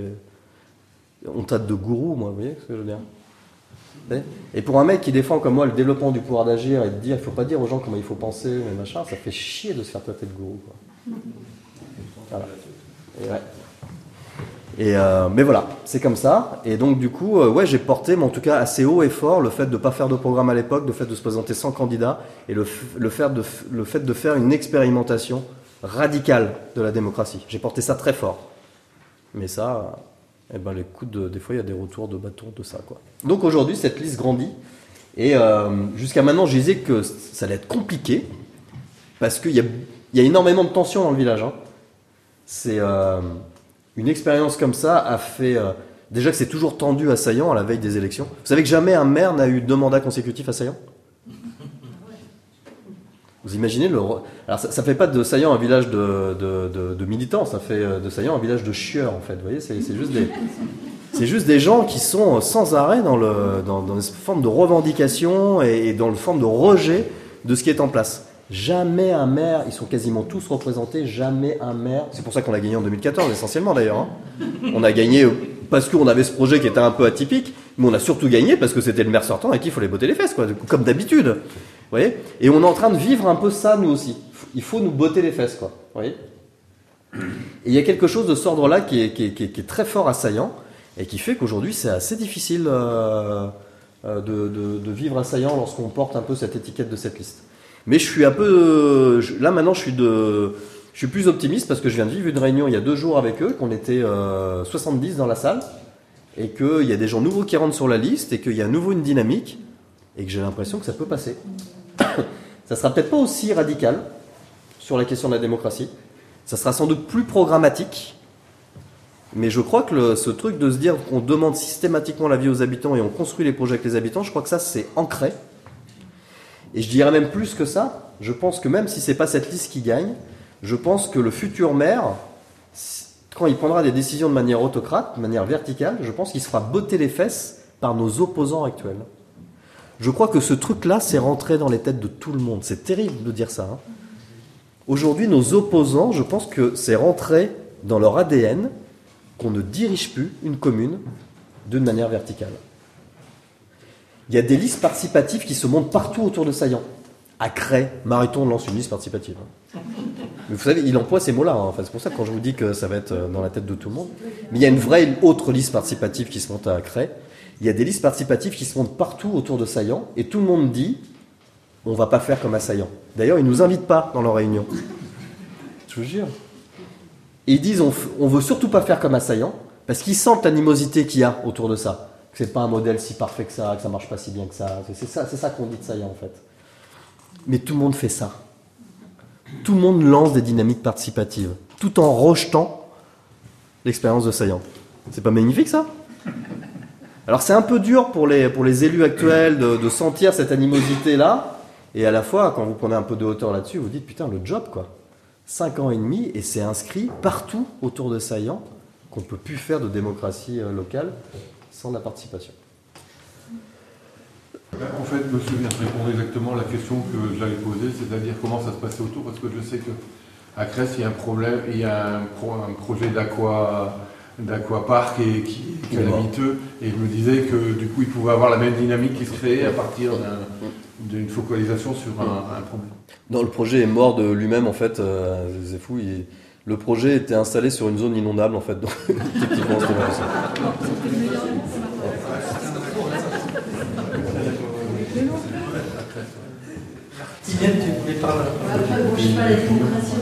On tâte de gourou, moi, vous voyez ce que je veux dire. Et pour un mec qui défend comme moi le développement du pouvoir d'agir et de dire, il ne faut pas dire aux gens comment il faut penser, mais machin, ça fait chier de se faire traiter de gourou, quoi. Voilà. Et ouais. Et euh, mais voilà, c'est comme ça. Et donc du coup, euh, ouais, j'ai porté, mais en tout cas assez haut et fort, le fait de ne pas faire de programme à l'époque, le fait de se présenter sans candidat, et le, le, faire de, le fait de faire une expérimentation radicale de la démocratie. J'ai porté ça très fort. Mais ça, eh ben, les coups de, des fois, il y a des retours de bâton de ça, quoi. Donc aujourd'hui, cette liste grandit. Et euh, jusqu'à maintenant, je disais que ça allait être compliqué, parce qu'il y a, il y a énormément de tensions dans le village. Hein. C'est, euh, une expérience comme ça a fait... Euh, déjà que c'est toujours tendu à Saillant à la veille des élections. Vous savez que jamais un maire n'a eu deux mandats consécutifs à Saillant ? Vous imaginez le... Alors ça, ça fait pas de Saillant un village de, de, de, de militants, ça fait de Saillant un village de chieurs en fait. Vous voyez, c'est, c'est juste des, c'est juste des gens qui sont sans arrêt dans le, dans, dans une forme de revendication et, et dans une forme de rejet de ce qui est en place. Jamais un maire, ils sont quasiment tous représentés. Jamais un maire. C'est pour ça qu'on a gagné en deux mille quatorze essentiellement d'ailleurs. Hein. On a gagné parce qu'on avait ce projet qui était un peu atypique, mais on a surtout gagné parce que c'était le maire sortant à qui il fallait botter les fesses, quoi, comme d'habitude. Vous voyez ? Et on est en train de vivre un peu ça, nous aussi. Il faut nous botter les fesses, quoi. Vous voyez ? Et il y a quelque chose de cet ordre-là qui est, qui, est, qui, est, qui est très fort à Saillant et qui fait qu'aujourd'hui, c'est assez difficile euh, de, de, de vivre à Saillant lorsqu'on porte un peu cette étiquette de cette liste. Mais je suis un peu... Je, là, maintenant, je suis, de, je suis plus optimiste parce que je viens de vivre une réunion il y a deux jours avec eux, qu'on était euh, soixante-dix dans la salle et qu'il y a des gens nouveaux qui rentrent sur la liste et qu'il y a à nouveau une dynamique et que j'ai l'impression que ça peut passer. Ça Ça sera peut-être pas aussi radical sur la question de la démocratie. Ça sera sans doute plus programmatique. Mais je crois que le, ce truc de se dire qu'on demande systématiquement l'avis aux habitants et on construit les projets avec les habitants, je crois que ça, c'est ancré. Et je dirais même plus que ça. Je pense que même si c'est pas cette liste qui gagne, je pense que le futur maire, quand il prendra des décisions de manière autocrate, de manière verticale, je pense qu'il se fera botter les fesses par nos opposants actuels. Je crois que ce truc-là, c'est rentré dans les têtes de tout le monde. C'est terrible de dire ça. Hein. Aujourd'hui, nos opposants, je pense que c'est rentré dans leur A D N qu'on ne dirige plus une commune d'une manière verticale. Il y a des listes participatives qui se montent partout autour de Saillant. À Cray, Mariton lance une liste participative. Mais vous savez, il emploie ces mots-là. Hein. Enfin, c'est pour ça que quand je vous dis que ça va être dans la tête de tout le monde. Mais il y a une vraie autre liste participative qui se monte à Cray. Il y a des listes participatives qui se montent partout autour de Saillant. Et tout le monde dit, on ne va pas faire comme à Saillant. D'ailleurs, ils ne nous invitent pas dans leurs réunions. Je vous jure. Et ils disent, on ne veut surtout pas faire comme à Saillant, parce qu'ils sentent l'animosité qu'il y a autour de ça. Que ce n'est pas un modèle si parfait que ça, que ça ne marche pas si bien que ça. C'est ça, c'est ça qu'on dit de Saillant, en fait. Mais tout le monde fait ça. Tout le monde lance des dynamiques participatives, tout en rejetant l'expérience de Saillant. C'est pas magnifique, ça ? Alors c'est un peu dur pour les, pour les élus actuels de, de sentir cette animosité-là, et à la fois, quand vous prenez un peu de hauteur là-dessus, vous dites, putain, le job, quoi. Cinq ans et demi, et c'est inscrit partout autour de Saillant qu'on ne peut plus faire de démocratie locale sans la participation. En fait, monsieur vient de répondre exactement à la question que j'avais posée, c'est-à-dire comment ça se passait autour, parce que je sais qu'à Cresse, il y a un problème, il y a un, pro, un projet d'aqua, d'aquapark et qui est calamiteux, et je me disais que du coup, il pouvait avoir la même dynamique qui se créait à partir d'un, d'une focalisation sur un, un problème. Non, le projet est mort de lui-même, en fait, euh, c'est fou, il, le projet était installé sur une zone inondable, en fait, donc techniquement, c'était pas possible. Timienne, tu voulais parler. Après, bon, je ne sais pas, la démocratie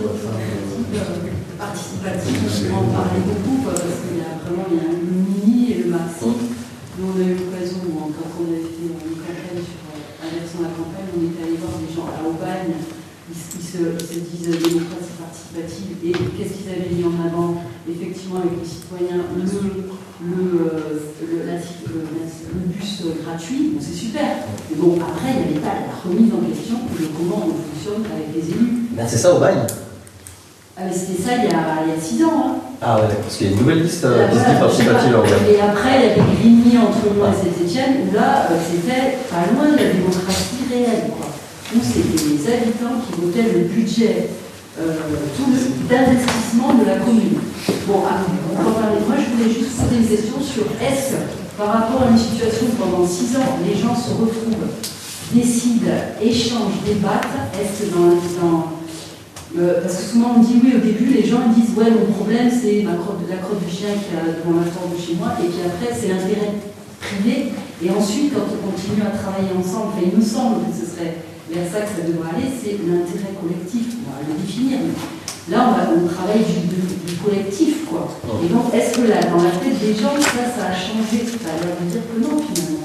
participative, on en parlait beaucoup, parce qu'il y a vraiment il y a le mini et le maxi. Nous, on a eu l'occasion, quand on avait fait une campagne sur Inversons la campagne, on était allé voir des gens à Aubagne, ils, ils, se, ils se disent démocratie participative, et qu'est-ce qu'ils avaient mis en avant, effectivement, avec les citoyens, le. Le, le, la, le, le bus gratuit, bon, c'est super. Mais bon, après, il n'y avait pas la remise en question de comment on fonctionne avec les élus. Ben, c'est ça au bagne. Ah, mais c'était ça il y a, il y a six ans. Hein. Ah ouais, parce qu'il y a une nouvelle liste euh, voilà, participative. Et après, il y avait Grigny entre Lyon et Saint-Etienne, où là, c'était pas loin de la démocratie réelle, quoi. Où c'était les habitants qui votaient le budget euh, tout le, d'investissement de la commune. Bon, ah, on va parler. Moi, je voulais juste poser une question sur est-ce que, par rapport à une situation où pendant six ans, les gens se retrouvent, décident, échangent, débattent, est-ce que dans. dans euh, parce que souvent on dit oui, au début, les gens disent ouais, mon problème c'est ma crotte, la crotte du chien qui est devant la porte de chez moi, et puis après, c'est l'intérêt privé. Et ensuite, quand on continue à travailler ensemble, il me semble que ce serait vers ça que ça devrait aller, c'est l'intérêt collectif. On va le définir. Là, on, va, on travaille du, du, du collectif, quoi. Et donc, est-ce que là, dans la tête des gens, ça, ça a changé? Ça a l'air de dire que non, finalement.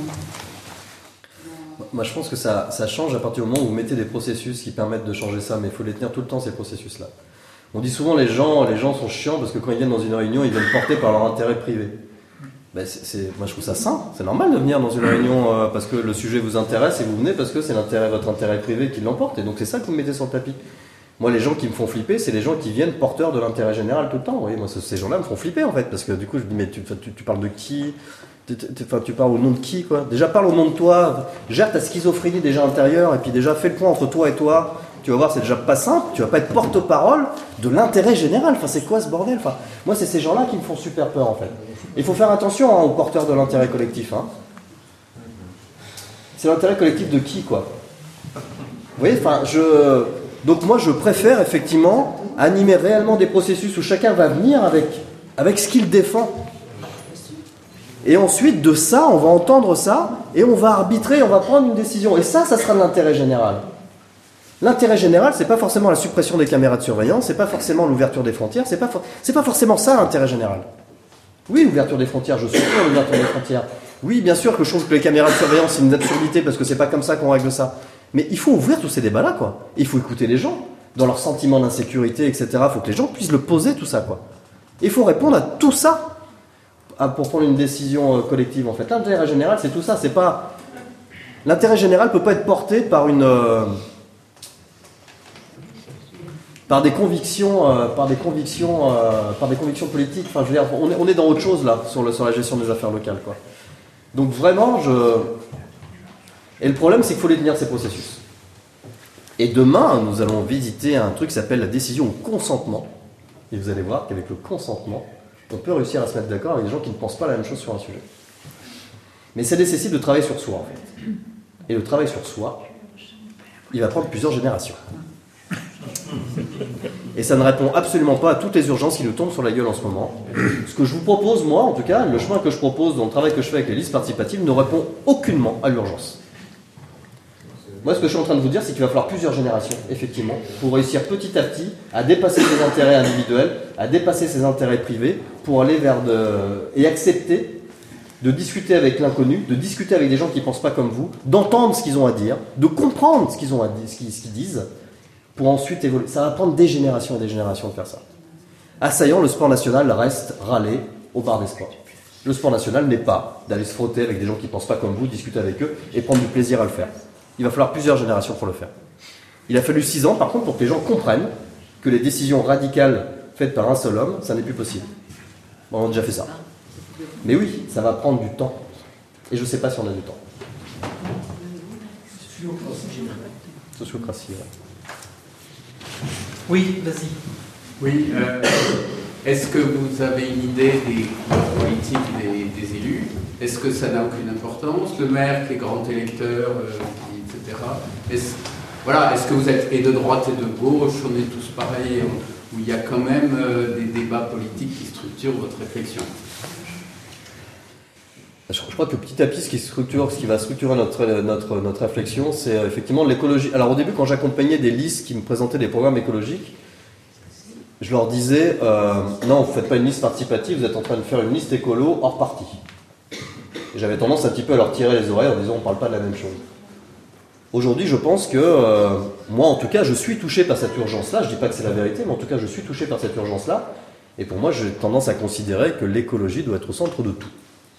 Moi, je pense que ça, ça change à partir du moment où vous mettez des processus qui permettent de changer ça, mais il faut les tenir tout le temps, ces processus-là. On dit souvent les gens, les gens sont chiants parce que quand ils viennent dans une réunion, ils viennent porter par leur intérêt privé. Ben, c'est, c'est, moi, je trouve ça sain. C'est normal de venir dans une réunion euh, parce que le sujet vous intéresse et vous venez parce que c'est l'intérêt, votre intérêt privé qui l'emporte. Et donc, c'est ça que vous mettez sur le tapis. Moi, les gens qui me font flipper, c'est les gens qui viennent porteurs de l'intérêt général tout le temps. Vous voyez, moi, ces gens-là me font flipper, en fait, parce que du coup, je me dis, mais tu, tu, tu parles de qui? tu, tu, tu parles au nom de qui, quoi? Déjà, parle au nom de toi. Gère ta schizophrénie déjà intérieure, et puis déjà, fais le point entre toi et toi. Tu vas voir, c'est déjà pas simple. Tu vas pas être porte-parole de l'intérêt général. Enfin, c'est quoi ce bordel? Enfin, moi, c'est ces gens-là qui me font super peur, en fait. Il faut faire attention hein, aux porteurs de l'intérêt collectif. Hein. C'est l'intérêt collectif de qui, quoi? Vous voyez, enfin, je... Donc moi, je préfère effectivement animer réellement des processus où chacun va venir avec, avec ce qu'il défend. Et ensuite, de ça, on va entendre ça, et on va arbitrer, on va prendre une décision. Et ça, ça sera de l'intérêt général. L'intérêt général, c'est pas forcément la suppression des caméras de surveillance, c'est pas forcément l'ouverture des frontières, c'est pas, for- c'est pas forcément ça l'intérêt général. Oui, l'ouverture des frontières, je soutiens l'ouverture des frontières. Oui, bien sûr que je trouve que les caméras de surveillance, c'est une absurdité, parce que c'est pas comme ça qu'on règle ça. Mais il faut ouvrir tous ces débats-là, quoi. Il faut écouter les gens, dans leur sentiment d'insécurité, et cetera. Il faut que les gens puissent le poser, tout ça, quoi. Il faut répondre à tout ça pour prendre une décision collective, en fait. L'intérêt général, c'est tout ça. C'est pas... L'intérêt général ne peut pas être porté par une... Euh... par des convictions, euh, par des convictions, euh, par des convictions politiques. Enfin, je veux dire, on est, on est dans autre chose, là, sur, le, sur la gestion des affaires locales, quoi. Donc, vraiment, je... Et le problème, c'est qu'il faut les tenir, ces processus. Et demain, nous allons visiter un truc qui s'appelle la décision au consentement. Et vous allez voir qu'avec le consentement, on peut réussir à se mettre d'accord avec des gens qui ne pensent pas la même chose sur un sujet. Mais ça nécessite de travailler sur soi, en fait. Et le travail sur soi, il va prendre plusieurs générations. Et ça ne répond absolument pas à toutes les urgences qui nous tombent sur la gueule en ce moment. Ce que je vous propose, moi, en tout cas, le chemin que je propose dans le travail que je fais avec les listes participatives ne répond aucunement à l'urgence. Moi, ce que je suis en train de vous dire, c'est qu'il va falloir plusieurs générations, effectivement, pour réussir petit à petit à dépasser ses intérêts individuels, à dépasser ses intérêts privés, pour aller vers de... et accepter de discuter avec l'inconnu, de discuter avec des gens qui ne pensent pas comme vous, d'entendre ce qu'ils ont à dire, de comprendre ce qu'ils ont à dire, ce qu'ils, ce qu'ils disent, pour ensuite évoluer. Ça va prendre des générations et des générations de faire ça. À Saillant, le sport national reste râlé au bar des sports. Le sport national n'est pas d'aller se frotter avec des gens qui ne pensent pas comme vous, discuter avec eux et prendre du plaisir à le faire. Il va falloir plusieurs générations pour le faire. Il a fallu six ans, par contre, pour que les gens comprennent que les décisions radicales faites par un seul homme, ça n'est plus possible. Bon, on a déjà fait ça. Mais oui, ça va prendre du temps. Et je ne sais pas si on a du temps. Sociocratie, ouais. Oui, vas-y. Oui, euh, est-ce que vous avez une idée des politiques des, des élus? Est-ce que ça n'a aucune importance? Le maire qui est grand électeur, euh, qui, et cetera. Est-ce, voilà, est-ce que vous êtes et de droite et de gauche, on est tous pareils, où il y a quand même euh, des débats politiques qui structurent votre réflexion? Je crois que petit à petit, ce qui structure, ce qui va structurer notre, notre, notre réflexion, c'est effectivement l'écologie. Alors au début, quand j'accompagnais des listes qui me présentaient des programmes écologiques, je leur disais euh, non, vous ne faites pas une liste participative, vous êtes en train de faire une liste écolo hors parti. Et j'avais tendance un petit peu à leur tirer les oreilles en disant on ne parle pas de la même chose. Aujourd'hui, je pense que, euh, moi en tout cas, je suis touché par cette urgence-là. Je ne dis pas que c'est la vérité, mais en tout cas, je suis touché par cette urgence-là. Et pour moi, j'ai tendance à considérer que l'écologie doit être au centre de tout.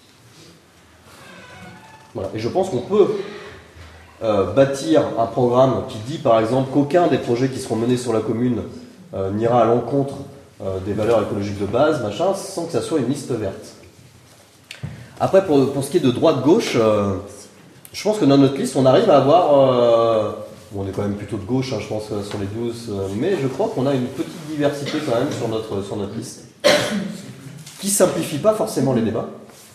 Voilà. Et je pense qu'on peut euh, bâtir un programme qui dit par exemple qu'aucun des projets qui seront menés sur la commune euh, n'ira à l'encontre euh, des valeurs écologiques de base, machin, sans que ça soit une liste verte. Après, pour, pour ce qui est de droite-gauche, euh, je pense que dans notre liste, on arrive à avoir... Euh, bon, on est quand même plutôt de gauche, hein, je pense, euh, sur les douze, euh, mais je crois qu'on a une petite diversité quand même sur notre, sur notre liste, qui ne simplifie pas forcément les débats.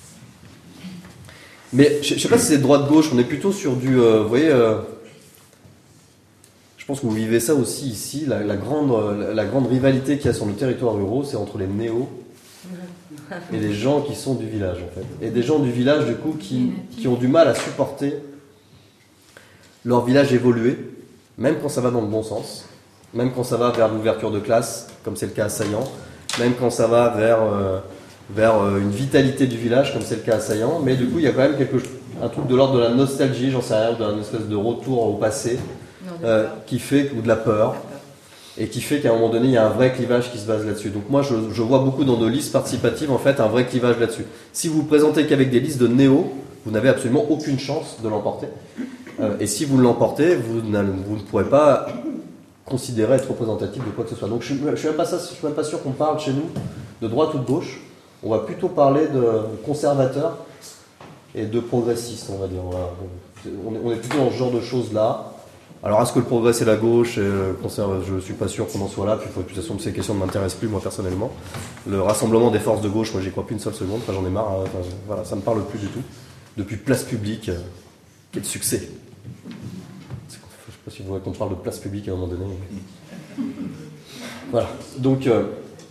Mais je ne sais pas si c'est droite-gauche, on est plutôt sur du... Euh, vous voyez, euh, je pense que vous vivez ça aussi ici, la, la, grande, la, la grande rivalité qu'il y a sur nos territoires ruraux, c'est entre les néos et les gens qui sont du village, en fait. Et des gens du village, du coup, qui, qui ont du mal à supporter leur village évoluer, même quand ça va dans le bon sens, même quand ça va vers l'ouverture de classe, comme c'est le cas à Saillant, même quand ça va vers... Euh, vers une vitalité du village, comme c'est le cas à Saillant, mais du coup, il y a quand même quelque, un truc de l'ordre de la nostalgie, j'en sais rien, d'une espèce de retour au passé, non, euh, qui fait, ou de la peur, et qui fait qu'à un moment donné, il y a un vrai clivage qui se base là-dessus. Donc moi, je, je vois beaucoup dans nos listes participatives, en fait, un vrai clivage là-dessus. Si vous vous présentez qu'avec des listes de néo, vous n'avez absolument aucune chance de l'emporter. Euh, et si vous l'emportez, vous, vous ne pourrez pas considérer être représentatif de quoi que ce soit. Donc je ne suis même pas, je suis même pas sûr qu'on parle chez nous de droite ou de gauche. On va plutôt parler de conservateurs et de progressistes, on va dire. Voilà. On est plutôt dans ce genre de choses-là. Alors, est-ce que le progrès, c'est la gauche et le conservateur, je ne suis pas sûr qu'on en soit là. Puis, de toute façon, ces questions ne m'intéressent plus, moi, personnellement. Le rassemblement des forces de gauche, moi, j'y crois plus une seule seconde. Enfin, j'en ai marre. Hein. Enfin, voilà, ça ne me parle plus du tout. Depuis Place Publique, euh, quel succès. Je ne sais pas si vous voulez qu'on parle de Place Publique à un moment donné. Voilà. Donc... Euh,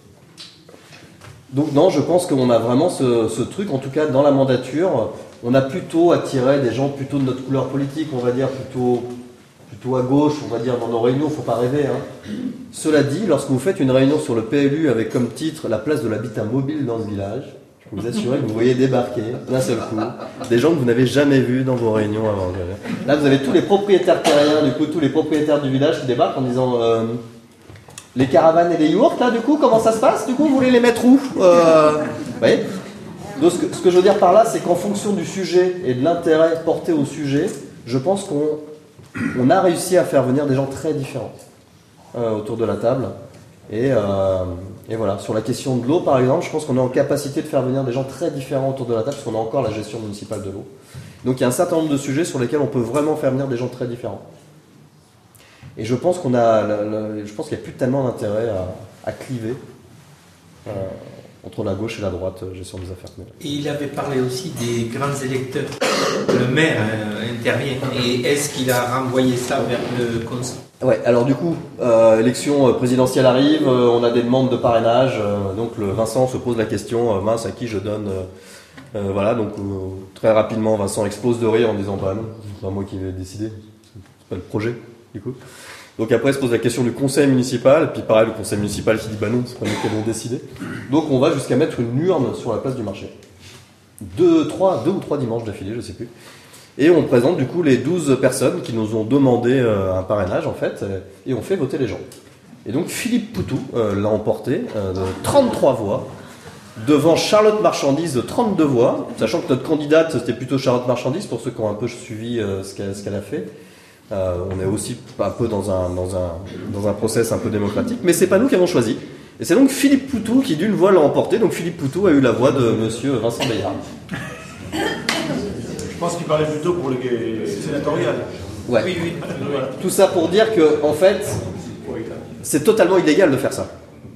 Donc non, je pense qu'on a vraiment ce, ce truc, en tout cas dans la mandature, on a plutôt attiré des gens plutôt de notre couleur politique, on va dire, plutôt, plutôt à gauche, on va dire, dans nos réunions, il ne faut pas rêver. Hein. Cela dit, lorsque vous faites une réunion sur le P L U avec comme titre « La place de l'habitat mobile dans ce village », vous assurez que vous voyez débarquer d'un seul coup des gens que vous n'avez jamais vus dans vos réunions avant. Là, vous avez tous les propriétaires terriens, du coup, tous les propriétaires du village qui débarquent en disant euh, les caravanes et les yourtes, là, du coup, comment ça se passe? Du coup, vous voulez les mettre où? euh, Vous voyez? Donc, ce que, ce que je veux dire par là, c'est qu'en fonction du sujet et de l'intérêt porté au sujet, je pense qu'on on a réussi à faire venir des gens très différents euh, autour de la table. Et, euh, et voilà, sur la question de l'eau par exemple, je pense qu'on est en capacité de faire venir des gens très différents autour de la table, parce qu'on a encore la gestion municipale de l'eau. Donc il y a un certain nombre de sujets sur lesquels on peut vraiment faire venir des gens très différents. Et je pense qu'on a, le, le, je pense qu'il n'y a plus tellement d'intérêt à, à cliver euh, entre la gauche et la droite, gestion des affaires communales. Et il avait parlé aussi des grands électeurs. Le maire euh, intervient. Et est-ce qu'il a renvoyé ça vers le conseil? Ouais, alors du coup, euh, élection présidentielle arrive, euh, on a des demandes de parrainage, euh, donc le Vincent se pose la question, euh, mince, à qui je donne euh, euh, voilà, donc euh, très rapidement Vincent explose de rire en disant bah non, c'est pas moi qui vais décider, c'est pas le projet du coup. Donc après il se pose la question du conseil municipal, et puis pareil le conseil municipal qui dit bah non, c'est pas nous qui allons décider. Donc on va jusqu'à mettre une urne sur la place du marché. Deux, trois, deux ou trois dimanches d'affilée, je sais plus. Et on présente du coup les douze personnes qui nous ont demandé euh, un parrainage en fait, euh, et on fait voter les gens. Et donc Philippe Poutou euh, l'a emporté euh, de trente-trois voix, devant Charlotte Marchandise de trente-deux voix, sachant que notre candidate c'était plutôt Charlotte Marchandise, pour ceux qui ont un peu suivi euh, ce qu'elle, ce qu'elle a fait. Euh, on est aussi un peu dans un, dans, un, dans un process un peu démocratique, mais c'est pas nous qui avons choisi. Et c'est donc Philippe Poutou qui d'une voix l'a emporté, donc Philippe Poutou a eu la voix de monsieur Vincent Bayard. Je pense qu'il parlait plutôt pour les sénatoriales. Ouais. Oui, oui. Tout ça pour dire que, en fait, c'est totalement illégal de faire ça.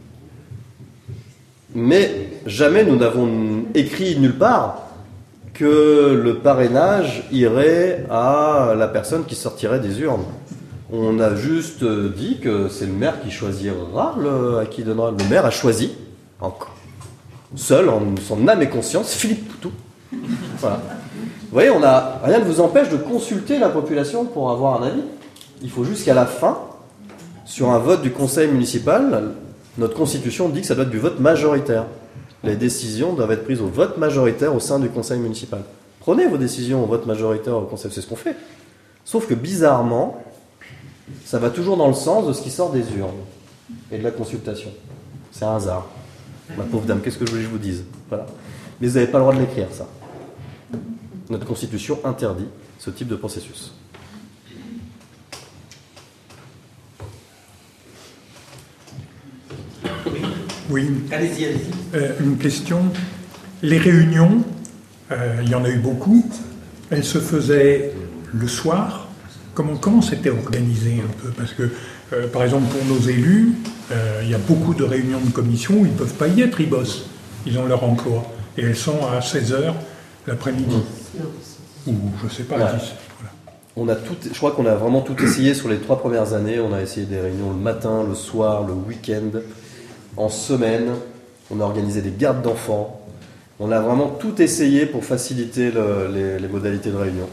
Mais jamais nous n'avons écrit nulle part que le parrainage irait à la personne qui sortirait des urnes. On a juste dit que c'est le maire qui choisira le, à qui il donnera. Le maire a choisi, en, seul, en son âme et conscience, Philippe Poutou. Voilà. Vous voyez, on a, rien ne vous empêche de consulter la population pour avoir un avis. Il faut juste qu'à la fin, sur un vote du conseil municipal, notre constitution dit que ça doit être du vote majoritaire. Les décisions doivent être prises au vote majoritaire au sein du conseil municipal. Prenez vos décisions au vote majoritaire au conseil, c'est ce qu'on fait. Sauf que bizarrement, ça va toujours dans le sens de ce qui sort des urnes et de la consultation. C'est un hasard. Ma pauvre dame, qu'est-ce que je voulais que je vous dise? Voilà. Mais vous n'avez pas le droit de l'écrire, ça. Notre constitution interdit ce type de processus. Oui. Allez-y, allez-y. Euh, une question. Les réunions, euh, il y en a eu beaucoup. Elles se faisaient le soir. Comment, comment c'était organisé un peu? Parce que, euh, par exemple, pour nos élus, euh, il y a beaucoup de réunions de commission où ils ne peuvent pas y être, ils bossent. Ils ont leur emploi. Et elles sont à seize heures l'après-midi. Ou je ne sais pas, ouais. dix. Voilà. On a tout, je crois qu'on a vraiment tout essayé sur les trois premières années. On a essayé des réunions le matin, le soir, le week-end, en semaine. On a organisé des gardes d'enfants. On a vraiment tout essayé pour faciliter le, les, les modalités de réunion.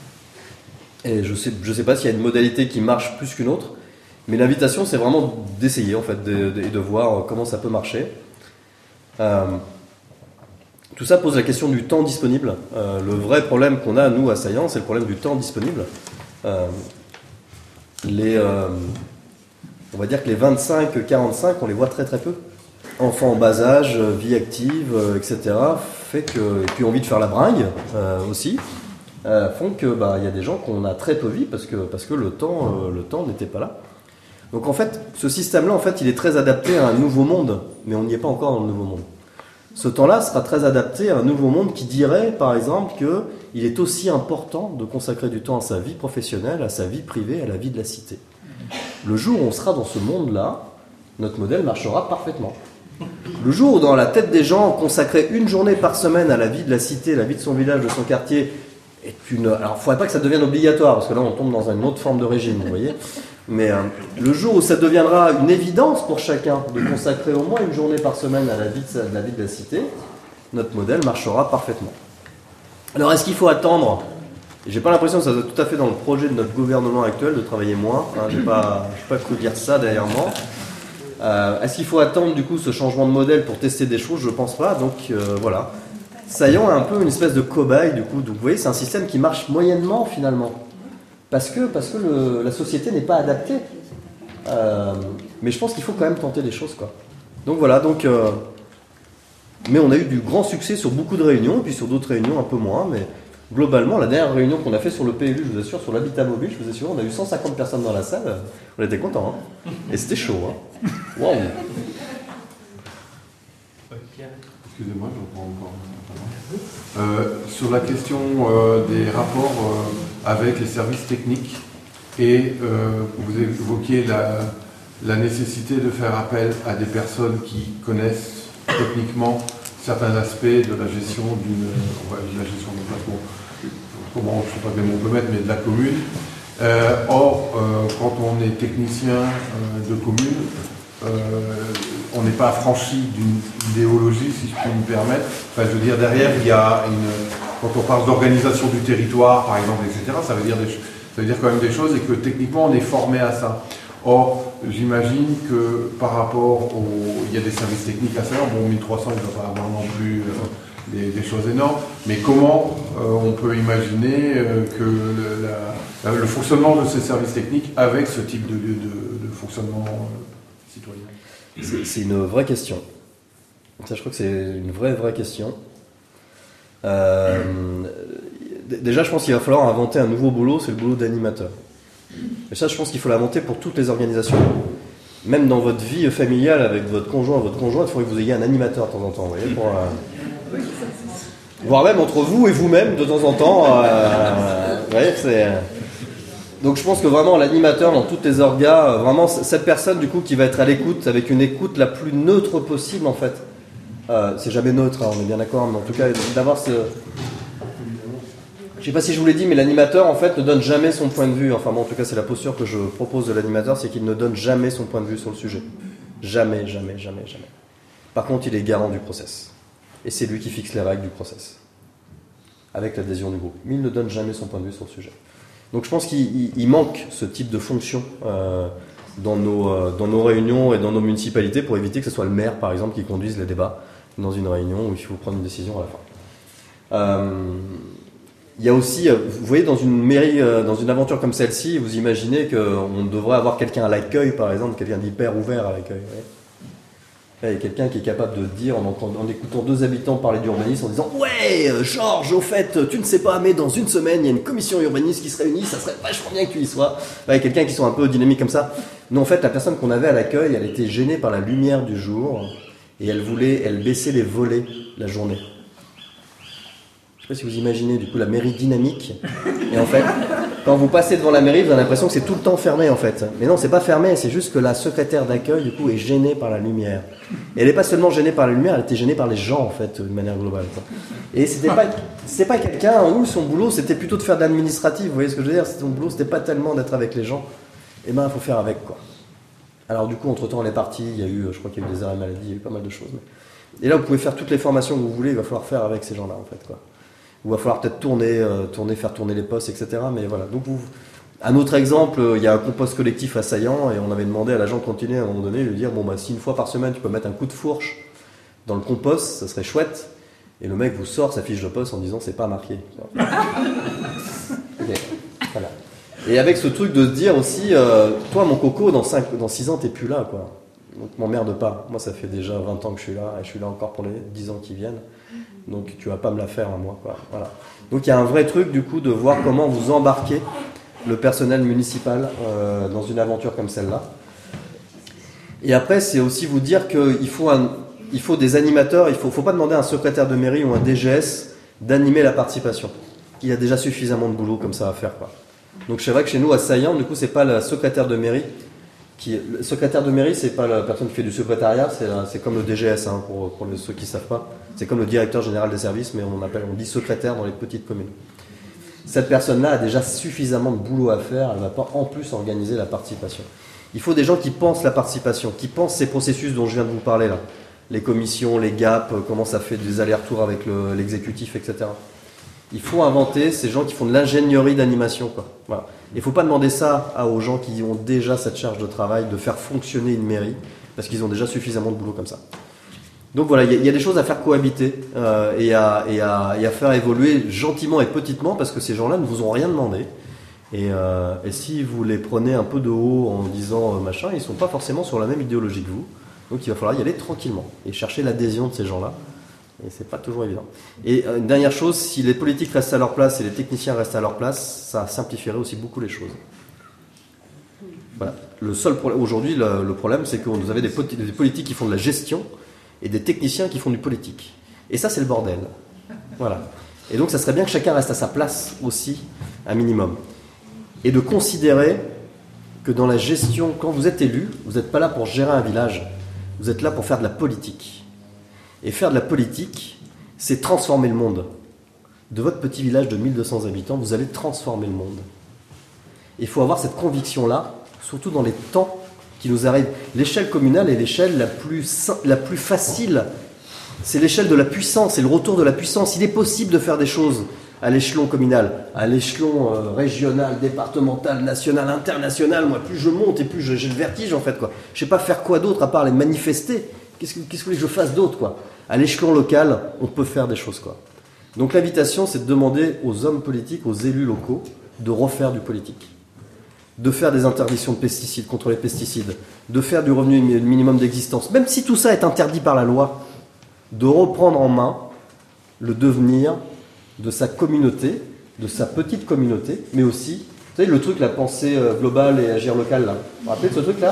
Et je sais, je sais pas s'il y a une modalité qui marche plus qu'une autre, mais l'invitation, c'est vraiment d'essayer en fait, de, de, de voir comment ça peut marcher. Euh, Tout ça pose la question du temps disponible. Euh, le vrai problème qu'on a, nous, à Saillant, c'est le problème du temps disponible. Euh, les, euh, on va dire que les vingt-cinq à quarante-cinq, on les voit très très peu. Enfants en bas âge, vie active, euh, et cetera, fait que, et puis envie de faire la bringue euh, aussi, euh, font que bah, y a des gens qu'on a très peu vus parce que, parce que le temps, euh, le temps n'était pas là. Donc en fait, ce système-là, en fait, il est très adapté à un nouveau monde, mais on n'y est pas encore dans le nouveau monde. Ce temps-là sera très adapté à un nouveau monde qui dirait, par exemple, qu'il est aussi important de consacrer du temps à sa vie professionnelle, à sa vie privée, à la vie de la cité. Le jour où on sera dans ce monde-là, notre modèle marchera parfaitement. Le jour où dans la tête des gens, consacrer une journée par semaine à la vie de la cité, la vie de son village, de son quartier, est une... Alors, il ne faudrait pas que ça devienne obligatoire, parce que là, on tombe dans une autre forme de régime, vous voyez. Mais euh, le jour où ça deviendra une évidence pour chacun de consacrer au moins une journée par semaine à la vie de, de, la, vie de la cité, notre modèle marchera parfaitement. Alors, est-ce qu'il faut attendre? J'ai pas l'impression que ça soit tout à fait dans le projet de notre gouvernement actuel de travailler moins. Hein, j'ai pas, j'ai pas cru dire ça derrière moi. Euh, est-ce qu'il faut attendre du coup ce changement de modèle pour tester des choses? Je pense pas. Donc euh, voilà. Saillant est un peu une espèce de cobaye du coup. Donc vous voyez, c'est un système qui marche moyennement finalement. Parce que, parce que le, la société n'est pas adaptée. Euh, mais je pense qu'il faut quand même tenter des choses, quoi. Donc voilà, donc... Euh, mais on a eu du grand succès sur beaucoup de réunions, puis sur d'autres réunions un peu moins, mais globalement, la dernière réunion qu'on a fait sur le P L U, je vous assure, sur l'habitat mobile, je vous assure, on a eu cent cinquante personnes dans la salle, on était contents, hein. Et c'était chaud, hein. Waouh. Excusez-moi, je reprends encore. Euh, sur la question euh, des rapports euh, avec les services techniques, et euh, vous évoquiez la, la nécessité de faire appel à des personnes qui connaissent techniquement certains aspects de la gestion d'une ouais, de la gestion d'un placement, comment je ne sais pas quel mot on peut mettre, mais de la commune. Euh, or, euh, quand on est technicien euh, de commune, euh, on n'est pas affranchi d'une idéologie, si je puis me permettre. Enfin, je veux dire, derrière, il y a une. Quand on parle d'organisation du territoire, par exemple, et cetera, ça veut dire des, ça veut dire quand même des choses, et que techniquement, on est formé à ça. Or, j'imagine que par rapport au... Il y a des services techniques à faire, bon, mille trois cents, il ne va pas avoir non plus euh, des, des choses énormes, mais comment euh, on peut imaginer euh, que le, la, le fonctionnement de ces services techniques avec ce type de, de, de, de fonctionnement euh, citoyen? C'est, c'est une vraie question. Ça, je crois que c'est une vraie, vraie question. Euh, déjà, je pense qu'il va falloir inventer un nouveau boulot, c'est le boulot d'animateur. Et ça, je pense qu'il faut l'inventer pour toutes les organisations. Même dans votre vie familiale avec votre conjoint, votre conjointe, il faudrait que vous ayez un animateur de temps en temps, vous voyez, pour, euh... voire même entre vous et vous-même de temps en temps. Euh... Vous voyez, c'est... Donc je pense que vraiment l'animateur dans toutes les orgas, vraiment cette personne du coup qui va être à l'écoute, avec une écoute la plus neutre possible en fait. Euh, c'est jamais neutre, hein, on est bien d'accord, mais en tout cas d'avoir ce... Je sais pas si je vous l'ai dit, mais l'animateur en fait ne donne jamais son point de vue. Enfin bon, en tout cas c'est la posture que je propose de l'animateur, c'est qu'il ne donne jamais son point de vue sur le sujet. Jamais, jamais, jamais, jamais. Par contre, il est garant du process. Et c'est lui qui fixe les règles du process. Avec l'adhésion du groupe. Mais il ne donne jamais son point de vue sur le sujet. Donc je pense qu'il il, il manque ce type de fonction euh, dans, nos, euh, dans nos réunions et dans nos municipalités pour éviter que ce soit le maire par exemple qui conduise les débats dans une réunion où il faut prendre une décision à la fin. Euh, Il y a aussi, vous voyez, dans une mairie, dans une aventure comme celle-ci, vous imaginez qu'on devrait avoir quelqu'un à l'accueil, par exemple, quelqu'un d'hyper ouvert à l'accueil. Il y a quelqu'un qui est capable de dire, en, en écoutant deux habitants parler d'urbanisme, en disant « Ouais, Georges, au fait, tu ne sais pas, mais dans une semaine, il y a une commission urbaniste qui se réunit, ça serait vachement bien que tu y sois. » Ouais, quelqu'un qui soit un peu dynamique comme ça. Non, en fait, la personne qu'on avait à l'accueil, elle était gênée par la lumière du jour, et elle voulait, elle baissait les volets la journée. Je ne sais pas si vous imaginez du coup la mairie dynamique. Et en fait, quand vous passez devant la mairie, vous avez l'impression que c'est tout le temps fermé en fait. Mais non, c'est pas fermé, c'est juste que la secrétaire d'accueil du coup est gênée par la lumière. Et elle n'est pas seulement gênée par la lumière, elle était gênée par les gens en fait, de manière globale. Et c'était pas, c'est pas quelqu'un où son boulot c'était plutôt de faire de l'administratif. Vous voyez ce que je veux dire? Son boulot c'était pas tellement d'être avec les gens. Et ben il faut faire avec quoi. Alors du coup, entre temps, elle est partie. Il y a eu, je crois qu'il y a eu des arrêts maladie, il y a eu pas mal de choses. Mais... Et là, vous pouvez faire toutes les formations que vous voulez. Il va falloir faire avec ces gens-là en fait quoi. Il va falloir peut-être tourner, euh, tourner, faire tourner les postes, et cetera. Mais voilà. Donc, vous... un autre exemple, il y a un compost collectif à Saillant et on avait demandé à l'agent de continuer à un moment donné de lui dire bon bah si une fois par semaine tu peux mettre un coup de fourche dans le compost, ça serait chouette. Et le mec vous sort sa fiche de poste en disant c'est pas marqué. Okay. Voilà. Et avec ce truc de se dire aussi, euh, toi mon coco, dans cinq, dans six ans t'es plus là quoi. Donc m'emmerde pas. Moi ça fait déjà vingt ans que je suis là et je suis là encore pour les dix ans qui viennent. Donc tu vas pas me la faire à moi quoi. Voilà. Donc il y a un vrai truc du coup de voir comment vous embarquez le personnel municipal euh, dans une aventure comme celle-là. Et après c'est aussi vous dire qu'il faut, un, il faut des animateurs, il faut, faut pas demander à un secrétaire de mairie ou un D G S d'animer la participation. Il y a déjà suffisamment de boulot comme ça à faire quoi. Donc c'est vrai que chez nous à Saillant, du coup c'est pas la secrétaire de mairie qui, le secrétaire de mairie c'est pas la personne qui fait du secrétariat, c'est, c'est comme le D G S hein, pour, pour les, ceux qui savent pas. C'est comme le directeur général des services, mais on appelle, on dit secrétaire dans les petites communes. Cette personne-là a déjà suffisamment de boulot à faire, elle ne va pas en plus organiser la participation. Il faut des gens qui pensent la participation, qui pensent ces processus dont je viens de vous parler là. Les commissions, les gaps, comment ça fait des allers-retours avec le, l'exécutif, et cetera. Il faut inventer ces gens qui font de l'ingénierie d'animation, quoi. Voilà. Il ne faut pas demander ça à, aux gens qui ont déjà cette charge de travail de faire fonctionner une mairie, parce qu'ils ont déjà suffisamment de boulot comme ça. Donc voilà, il y, y a des choses à faire cohabiter euh, et, à, et, à, et à faire évoluer gentiment et petitement parce que ces gens-là ne vous ont rien demandé. Et, euh, et si vous les prenez un peu de haut en disant euh, machin, ils ne sont pas forcément sur la même idéologie que vous. Donc il va falloir y aller tranquillement et chercher l'adhésion de ces gens-là. Et c'est pas toujours évident. Et euh, une dernière chose, si les politiques restent à leur place et les techniciens restent à leur place, ça simplifierait aussi beaucoup les choses. Voilà. Le seul problème aujourd'hui, le, le problème, c'est que vous avez des, pot- des politiques qui font de la gestion et des techniciens qui font du politique. Et ça, c'est le bordel. Voilà. Et donc, ça serait bien que chacun reste à sa place aussi, un minimum. Et de considérer que dans la gestion, quand vous êtes élu, vous n'êtes pas là pour gérer un village, vous êtes là pour faire de la politique. Et faire de la politique, c'est transformer le monde. De votre petit village de mille deux cents habitants, vous allez transformer le monde. Il faut avoir cette conviction-là, surtout dans les temps qui nous arrivent. L'échelle communale est l'échelle la plus, la plus facile. C'est l'échelle de la puissance, c'est le retour de la puissance. Il est possible de faire des choses à l'échelon communal, à l'échelon euh, régional, départemental, national, international. Moi, plus je monte et plus je, j'ai le vertige, en fait, quoi. Je sais pas faire quoi d'autre à part les manifester. Qu'est-ce que, qu'est-ce que vous voulez que je fasse d'autre, quoi? À l'échelon local, on peut faire des choses, quoi. Donc l'invitation, c'est de demander aux hommes politiques, aux élus locaux, de refaire du politique. De faire des interdictions de pesticides, contre les pesticides, de faire du revenu minimum d'existence, même si tout ça est interdit par la loi, de reprendre en main le devenir de sa communauté, de sa petite communauté, mais aussi, vous savez, le truc, la pensée globale et agir local, là. Vous vous rappelez de ce truc-là?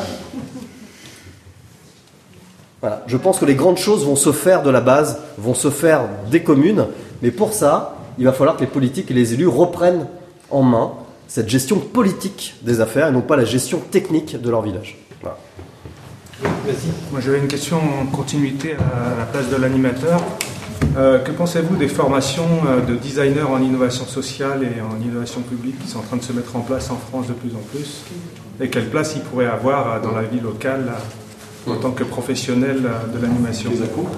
Voilà. Je pense que les grandes choses vont se faire de la base, vont se faire des communes, mais pour ça, il va falloir que les politiques et les élus reprennent en main cette gestion politique des affaires et non pas la gestion technique de leur village. Voilà. Vas-y. Moi j'avais une question en continuité à la place de l'animateur. Euh, que pensez-vous des formations de designers en innovation sociale et en innovation publique qui sont en train de se mettre en place en France de plus en plus? Et quelle place ils pourraient avoir dans la vie locale en tant que professionnels de l'animation?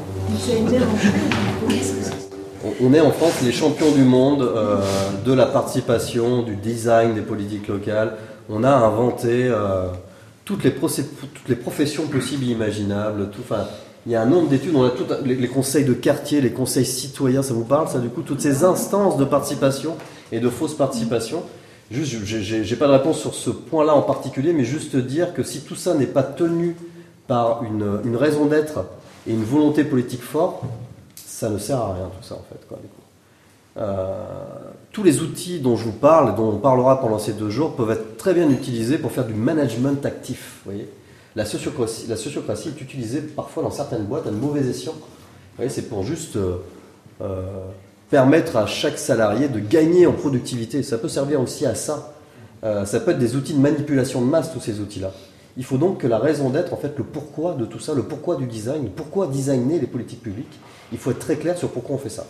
On est en France les champions du monde euh, de la participation, du design des politiques locales. On a inventé euh, toutes, les procé- toutes les professions possibles et imaginables. Tout, enfin, il y a un nombre d'études, on a tout, les, les conseils de quartier, les conseils citoyens, ça vous parle ça du coup? Toutes ces instances de participation et de fausse participation. Juste, j'ai, j'ai pas de réponse sur ce point-là en particulier, mais juste dire que si tout ça n'est pas tenu par une, une raison d'être et une volonté politique forte, ça ne sert à rien tout ça en fait, quoi, du coup. Euh, tous les outils dont je vous parle, dont on parlera pendant ces deux jours, peuvent être très bien utilisés pour faire du management actif. Vous voyez, la sociocratie, la sociocratie est utilisée parfois dans certaines boîtes à de mauvais escient. Vous voyez, c'est pour juste euh, euh, permettre à chaque salarié de gagner en productivité. Ça peut servir aussi à ça. Euh, ça peut être des outils de manipulation de masse, tous ces outils-là. Il faut donc que la raison d'être, en fait, le pourquoi de tout ça, le pourquoi du design, le pourquoi designer les politiques publiques, il faut être très clair sur pourquoi on fait ça.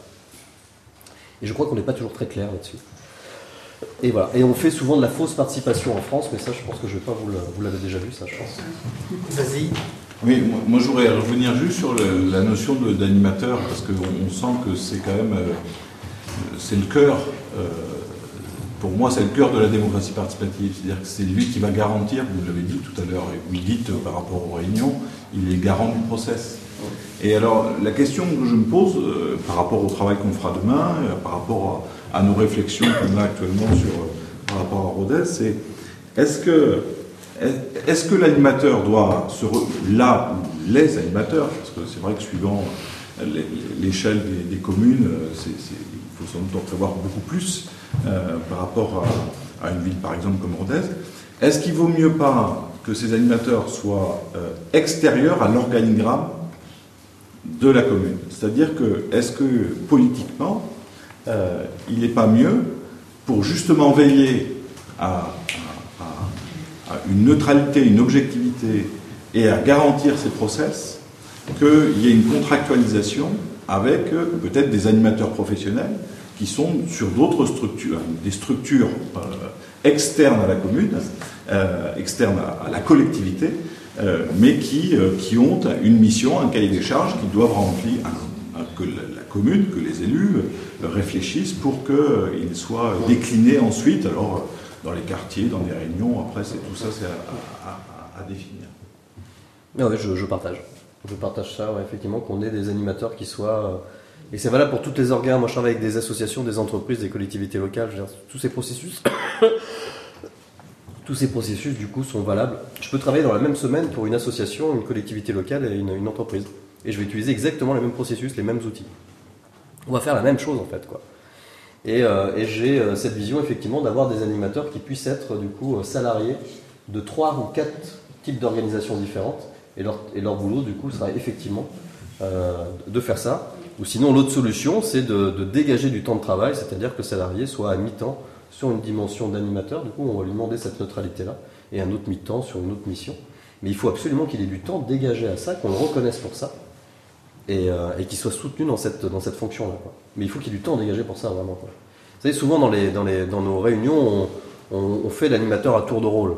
Et je crois qu'on n'est pas toujours très clair là-dessus. Et voilà. Et on fait souvent de la fausse participation en France, mais ça, je pense que je vais pas vous, le, vous l'avez déjà vu, ça, je pense. Vas-y. Oui, moi, moi je voudrais revenir juste sur le, la notion de, d'animateur, parce qu'on on sent que c'est quand même, euh, c'est le cœur, euh, pour moi c'est le cœur de la démocratie participative, c'est-à-dire que c'est lui qui va garantir, vous l'avez dit tout à l'heure, et vous le dites par rapport aux réunions, il est garant du process. Et alors, la question que je me pose, euh, par rapport au travail qu'on fera demain, euh, par rapport à, à nos réflexions qu'on a actuellement sur, euh, par rapport à Rodez, c'est est-ce que, est-ce que l'animateur doit se... Re, là, les animateurs, parce que c'est vrai que suivant l'échelle des, des communes, c'est, c'est, il faut sans doute en prévoir beaucoup plus euh, par rapport à, à une ville, par exemple, comme Rodez. Est-ce qu'il vaut mieux pas que ces animateurs soient euh, extérieurs à l'organigramme de la commune? C'est-à-dire que, est-ce que politiquement, euh, il n'est pas mieux, pour justement veiller à, à, à une neutralité, une objectivité, et à garantir ces process, qu'il y ait une contractualisation avec euh, peut-être des animateurs professionnels qui sont sur d'autres structures, des structures euh, externes à la commune, euh, externes à, à la collectivité, Euh, mais qui, euh, qui ont une mission, un cahier des charges qu'ils doivent remplir, un, un, que la, la commune, que les élus euh, réfléchissent pour qu'ils euh, soient déclinés ensuite, alors euh, dans les quartiers, dans les réunions, après c'est, tout ça c'est à, à, à, à définir. Non, mais je, je partage. Je partage ça, ouais, effectivement, qu'on ait des animateurs qui soient... Euh, et c'est valable pour toutes les organes. Moi, je travaille avec des associations, des entreprises, des collectivités locales. Je veux dire, tous ces processus... tous ces processus, du coup, sont valables. Je peux travailler dans la même semaine pour une association, une collectivité locale et une, une entreprise. Et je vais utiliser exactement les mêmes processus, les mêmes outils. On va faire la même chose, en fait, quoi. Et, euh, et j'ai euh, cette vision, effectivement, d'avoir des animateurs qui puissent être, du coup, salariés de trois ou quatre types d'organisations différentes. Et leur, et leur boulot, du coup, sera effectivement euh, de faire ça. Ou sinon, l'autre solution, c'est de, de dégager du temps de travail, c'est-à-dire que le salarié soit à mi-temps sur une dimension d'animateur. Du coup, on va lui demander cette neutralité-là, et un autre mi-temps sur une autre mission. Mais il faut absolument qu'il ait du temps dégagé à ça, qu'on le reconnaisse pour ça, et, euh, et qu'il soit soutenu dans cette, dans cette fonction-là, quoi. Mais il faut qu'il y ait du temps dégagé pour ça, vraiment, quoi. Vous savez, souvent dans, les, dans, les, dans nos réunions, on, on, on fait l'animateur à tour de rôle.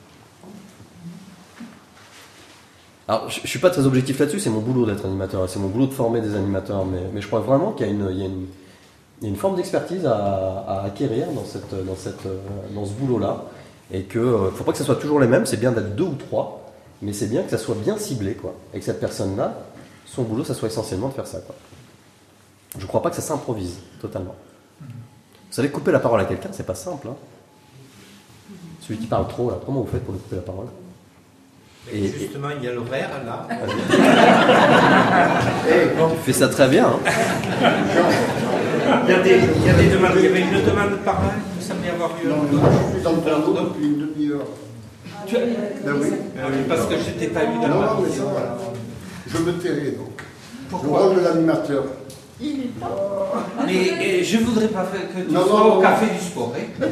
Alors, je ne suis pas très objectif là-dessus, c'est mon boulot d'être animateur, c'est mon boulot de former des animateurs, mais, mais je crois vraiment qu'il y a une, il y a une, il y a une forme d'expertise à, à acquérir dans, cette, dans, cette, dans ce boulot-là, et qu'il ne faut pas que ce soit toujours les mêmes, c'est bien d'être deux ou trois, mais c'est bien que ça soit bien ciblé, quoi, et que cette personne-là, son boulot, ça soit essentiellement de faire ça, quoi. Je ne crois pas que ça s'improvise totalement. Vous savez, couper la parole à quelqu'un, c'est pas simple, hein. Celui qui parle trop, là, comment vous faites pour lui couper la parole? Et justement, il y a l'horaire là. Tu fais ça très bien. Hein. Il y a des, il y a des demandes. Il y avait une demande de parole. Ça semblait avoir eu. Non, non, je suis dans le tableau depuis une demi-heure. Tu as... Ben oui. Ah oui, parce que je t'ai pas eu dans non, la non, mais ça, voilà. Je me tairai donc. Pourquoi? Le rôle de l'animateur. Il est pas. Mais et, je voudrais pas faire que tu non, sois non, au non. café du sport. Hein.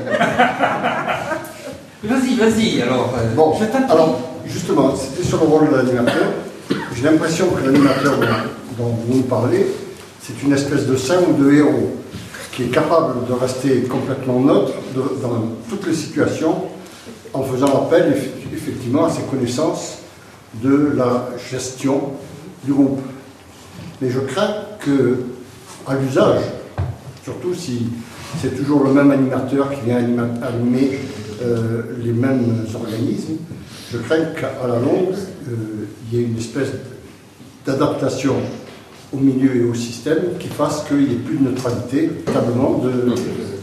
Vas-y, vas-y, alors. Euh, bon, je t'attends. alors, justement, c'était sur le rôle de l'animateur. J'ai l'impression que l'animateur dont, dont vous nous parlez, c'est une espèce de saint ou de héros qui est capable de rester complètement neutre de, dans toutes les situations en faisant appel effectivement à ses connaissances de la gestion du groupe. Mais je crains que, à l'usage, surtout si c'est toujours le même animateur qui vient anima, animer euh, les mêmes organismes, je crains qu'à la longue, euh, il y ait une espèce d'adaptation au milieu et au système qui fasse qu'il n'y ait plus de neutralité, véritablement, de, de,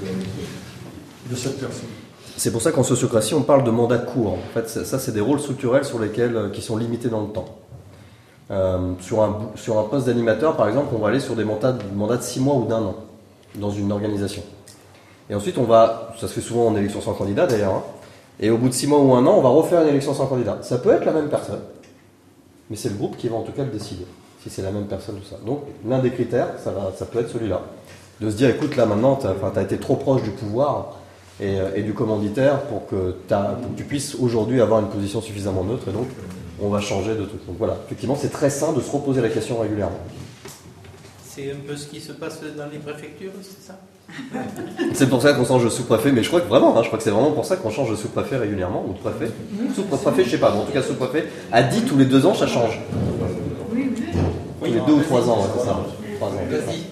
de cette personne. C'est pour ça qu'en sociocratie, on parle de mandat court. En fait, ça, c'est des rôles structurels sur lesquels, qui sont limités dans le temps. Euh, sur, un, sur un poste d'animateur, par exemple, on va aller sur des mandats, mandats de six mois ou d'un an dans une organisation. Et ensuite, on va, ça se fait souvent en élection sans candidat d'ailleurs, hein, et au bout de six mois ou un an, on va refaire une élection sans candidat. Ça peut être la même personne, mais c'est le groupe qui va en tout cas le décider, si c'est la même personne ou ça. Donc, l'un des critères, ça, va, ça peut être celui-là. De se dire, écoute, là maintenant, tu as été trop proche du pouvoir et, et du commanditaire pour que, pour que tu puisses aujourd'hui avoir une position suffisamment neutre, et donc on va changer de truc. Donc voilà, effectivement, c'est très sain de se reposer la question régulièrement. C'est un peu ce qui se passe dans les préfectures, c'est ça? C'est pour ça qu'on change de sous-préfet, mais je crois que vraiment, hein, je crois que c'est vraiment pour ça qu'on change de sous-préfet régulièrement, ou de préfet. Sous-préfet, je sais pas, mais en tout cas sous-préfet a dit tous les deux ans, ça change. Oui, oui. Tous les deux ou trois ans, ouais, c'est ça. Trois ans. Vas-y.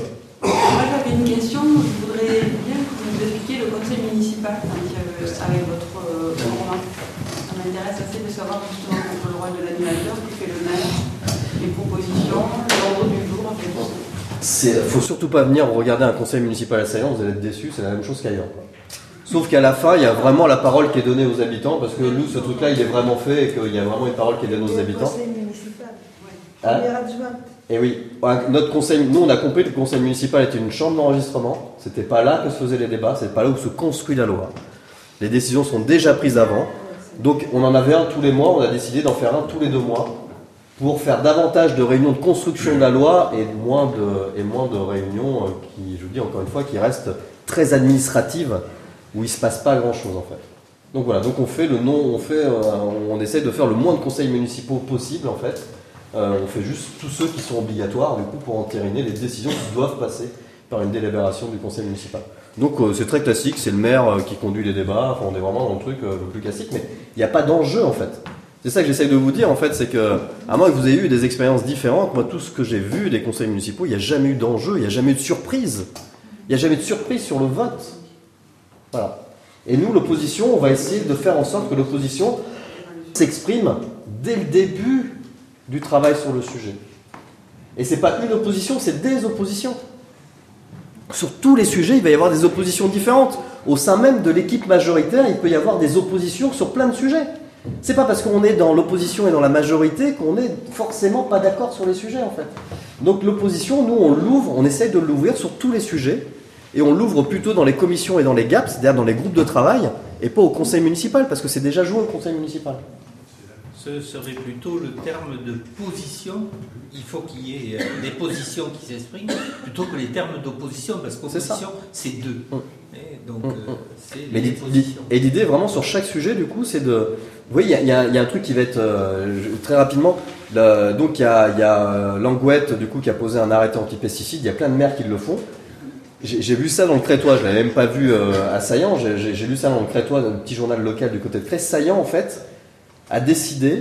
Moi j'avais une question, je voudrais bien que vous nous expliquiez le conseil municipal avec, euh, avec votre euh, roman. Ça m'intéresse assez de savoir justement contre le rôle de l'animateur, ce que fait le maire, les propositions, l'ordre du jour, en fait. Il ne faut surtout pas venir regarder un conseil municipal assaillant, vous allez être déçus, c'est la même chose qu'ailleurs. Sauf qu'à la fin, il y a vraiment la parole qui est donnée aux habitants, parce que nous, ce truc-là, il est vraiment fait et qu'il y a vraiment une parole qui est donnée aux habitants. Le conseil municipal, Hein première adjointe. Et oui, notre conseil, nous on a compris que le conseil municipal était une chambre d'enregistrement, c'était pas là que se faisaient les débats, c'est pas là où se construit la loi. Les décisions sont déjà prises avant, donc on en avait un tous les mois, on a décidé d'en faire un tous les deux mois, pour faire davantage de réunions de construction de la loi et moins de, et moins de réunions qui, je vous dis encore une fois, qui restent très administratives, où il ne se passe pas grand chose en fait. Donc voilà, donc on fait le nom, on fait, euh, on essaie de faire le moins de conseils municipaux possible en fait. Euh, on fait juste tous ceux qui sont obligatoires du coup pour entériner les décisions qui doivent passer par une délibération du conseil municipal. Donc euh, c'est très classique, c'est le maire euh, qui conduit les débats, enfin on est vraiment dans le truc euh, le plus classique, mais il n'y a pas d'enjeu en fait. C'est ça que j'essaye de vous dire en fait, c'est que à moins que vous ayez eu des expériences différentes, moi tout ce que j'ai vu des conseils municipaux, il n'y a jamais eu d'enjeu, il n'y a jamais eu de surprise. Il n'y a jamais eu de surprise sur le vote. Voilà. Et nous, l'opposition, on va essayer de faire en sorte que l'opposition s'exprime dès le début du travail sur le sujet. Et c'est pas une opposition, c'est des oppositions. Sur tous les sujets, il va y avoir des oppositions différentes. Au sein même de l'équipe majoritaire, il peut y avoir des oppositions sur plein de sujets. C'est pas parce qu'on est dans l'opposition et dans la majorité qu'on est forcément pas d'accord sur les sujets, en fait. Donc l'opposition, nous, on l'ouvre, on essaye de l'ouvrir sur tous les sujets, et on l'ouvre plutôt dans les commissions et dans les gaps, c'est-à-dire dans les groupes de travail, et pas au conseil municipal, parce que c'est déjà joué au conseil municipal. Ce serait plutôt le terme de position. Il faut qu'il y ait des positions qui s'expriment, plutôt que les termes d'opposition, parce qu'opposition, c'est deux. Mmh. Et donc, mmh. euh, c'est Mais les positions. Et l'idée, vraiment, sur chaque sujet, du coup, c'est de... Vous voyez, il y, y, y a un truc qui va être... Euh, très rapidement, le, donc il y a, y a euh, Langouette, du coup, qui a posé un arrêté anti-pesticides. Il y a plein de maires qui le font. J'ai vu ça dans le Crétois, je ne l'avais même pas vu euh, à Saillant. J'ai lu ça dans le Crétois, dans un petit journal local du côté de Crest. Saillant, en fait, a décidé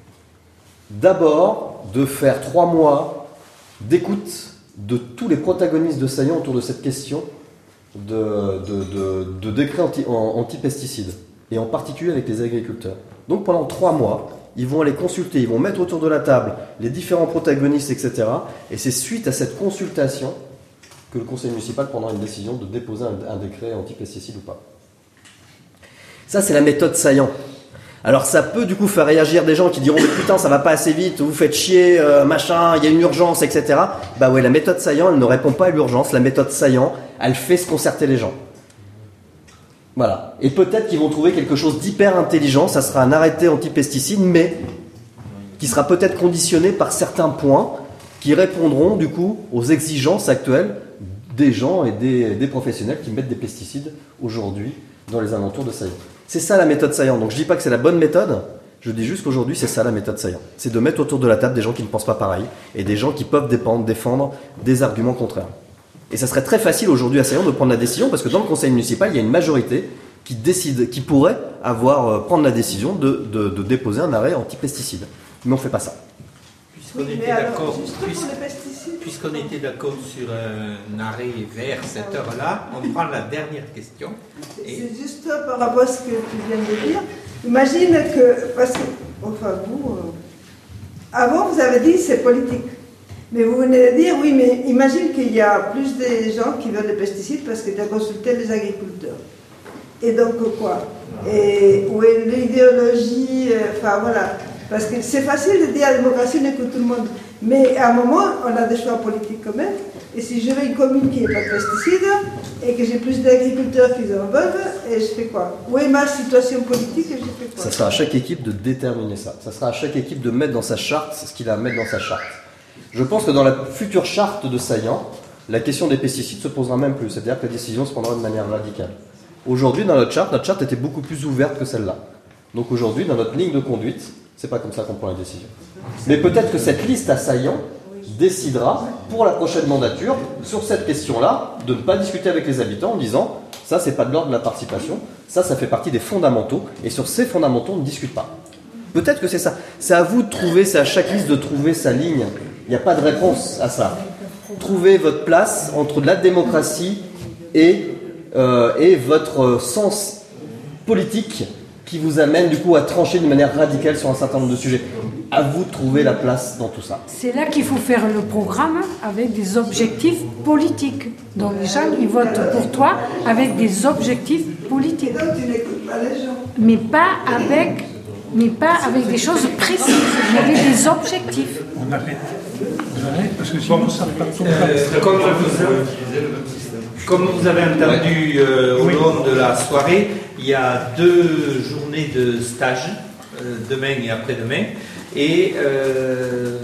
d'abord de faire trois mois d'écoute de tous les protagonistes de Saillant autour de cette question de, de, de, de décret anti, anti-pesticides, et en particulier avec les agriculteurs. Donc pendant trois mois, ils vont aller consulter, ils vont mettre autour de la table les différents protagonistes, et cetera. Et c'est suite à cette consultation que le conseil municipal prendra une décision de déposer un, un décret anti-pesticides ou pas. Ça, c'est la méthode Saillant. Alors ça peut du coup faire réagir des gens qui diront « mais putain, ça va pas assez vite, vous faites chier, euh, machin, il y a une urgence, et cetera » Bah ouais, la méthode Saillant, elle ne répond pas à l'urgence. La méthode Saillant, elle fait se concerter les gens. Voilà. Et peut-être qu'ils vont trouver quelque chose d'hyper intelligent, ça sera un arrêté anti-pesticides, mais qui sera peut-être conditionné par certains points qui répondront du coup aux exigences actuelles des gens et des, des professionnels qui mettent des pesticides aujourd'hui dans les alentours de Saillant. C'est ça la méthode Saillant. Donc je dis pas que c'est la bonne méthode, je dis juste qu'aujourd'hui c'est ça la méthode Saillant. C'est de mettre autour de la table des gens qui ne pensent pas pareil et des gens qui peuvent dépendre, défendre des arguments contraires. Et ça serait très facile aujourd'hui à Saillant de prendre la décision, parce que dans le conseil municipal, il y a une majorité qui décide, qui pourrait avoir, euh, prendre la décision de, de, de déposer un arrêt anti-pesticides. Mais on ne fait pas ça. Puisqu'on Oui, était mais alors, d'accord, juste puis- pour les pesticides. puisqu'on était d'accord sur un arrêt vers cette heure-là, on prend la dernière question. Et C'est juste par rapport à ce que tu viens de dire. Imagine que, parce que, enfin vous, euh, avant vous avez dit c'est politique. Mais vous venez de dire, oui, mais imagine qu'il y a plus de gens qui veulent les pesticides parce qu'ils ont consulté les agriculteurs. Et donc quoi? Et où est l'idéologie? euh, Enfin voilà. Parce que c'est facile de dire la démocratie n'écoute tout le monde. Mais à un moment, on a des choix politiques quand même. Et si je veux une commune qui n'a pas de pesticides et que j'ai plus d'agriculteurs qui en veulent, et je fais quoi? Où est ma situation politique et je fais quoi? Ça sera à chaque équipe de déterminer ça. Ça sera à chaque équipe de mettre dans sa charte ce qu'il a à mettre dans sa charte. Je pense que dans la future charte de Saillant, la question des pesticides se posera même plus. C'est-à-dire que la décision se prendra de manière radicale. Aujourd'hui, dans notre charte, notre charte était beaucoup plus ouverte que celle-là. Donc aujourd'hui, dans notre ligne de conduite, c'est pas comme ça qu'on prend la décision. Mais peut-être que cette liste à Saillant décidera, pour la prochaine mandature, sur cette question-là, de ne pas discuter avec les habitants en disant « ça, c'est pas de l'ordre de la participation, ça, ça fait partie des fondamentaux, et sur ces fondamentaux, on ne discute pas. » Peut-être que c'est ça. C'est à vous de trouver, c'est à chaque liste de trouver sa ligne. Il n'y a pas de réponse à ça. Trouvez votre place entre la démocratie et, euh, et votre sens politique qui vous amène du coup à trancher de manière radicale sur un certain nombre de sujets. À vous de trouver la place dans tout ça. C'est là qu'il faut faire le programme avec des objectifs politiques. Donc les gens, ils votent pour toi avec des objectifs politiques. Et donc tu n'écoutes pas les gens. Mais pas avec, mais pas avec des choses précises, mais avec des objectifs. On arrête. On arrête parce que sinon ça ne tombe Euh, pas. comme, vous, comme vous avez entendu euh, au Oui. long de la soirée, il y a deux journées de stage, euh, demain et après-demain, et euh,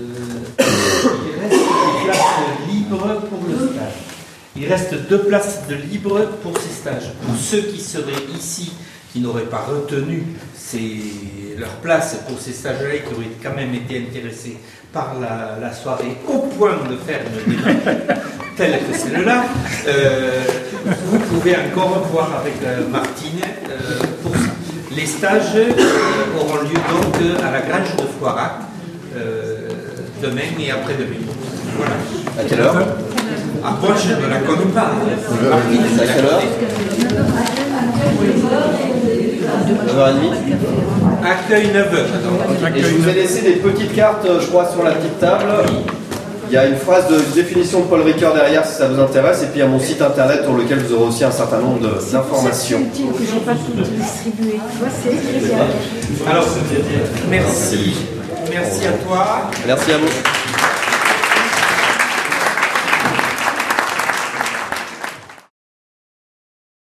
il reste des places libres pour le stage. Il reste deux places de libres pour ces stages. Pour ceux qui seraient ici, qui n'auraient pas retenu ces, leur place pour ces stages-là et qui auraient quand même été intéressés par la, la soirée au point de faire une démarche telle que celle-là, euh, vous pouvez encore voir avec euh, Martine euh, pour ça. Les stages euh, auront lieu donc à la Grange de Floirac euh, demain et après-demain. Voilà. À quelle heure? Ah, moi je ne la connais pas. Euh, Martine, à quelle heure? je la connais. neuf heures trente. Accueil neuf heures. Et je vous ai laissé des petites cartes, je crois, sur la petite table. Il y a une phrase de définition de Paul Ricoeur derrière si ça vous intéresse, et puis il y a mon site internet pour lequel vous aurez aussi un certain nombre d'informations. C'est utile que je n'ai pas tout distribué. Tu vois, c'est très bien. Alors, merci. Merci à toi. Merci à vous.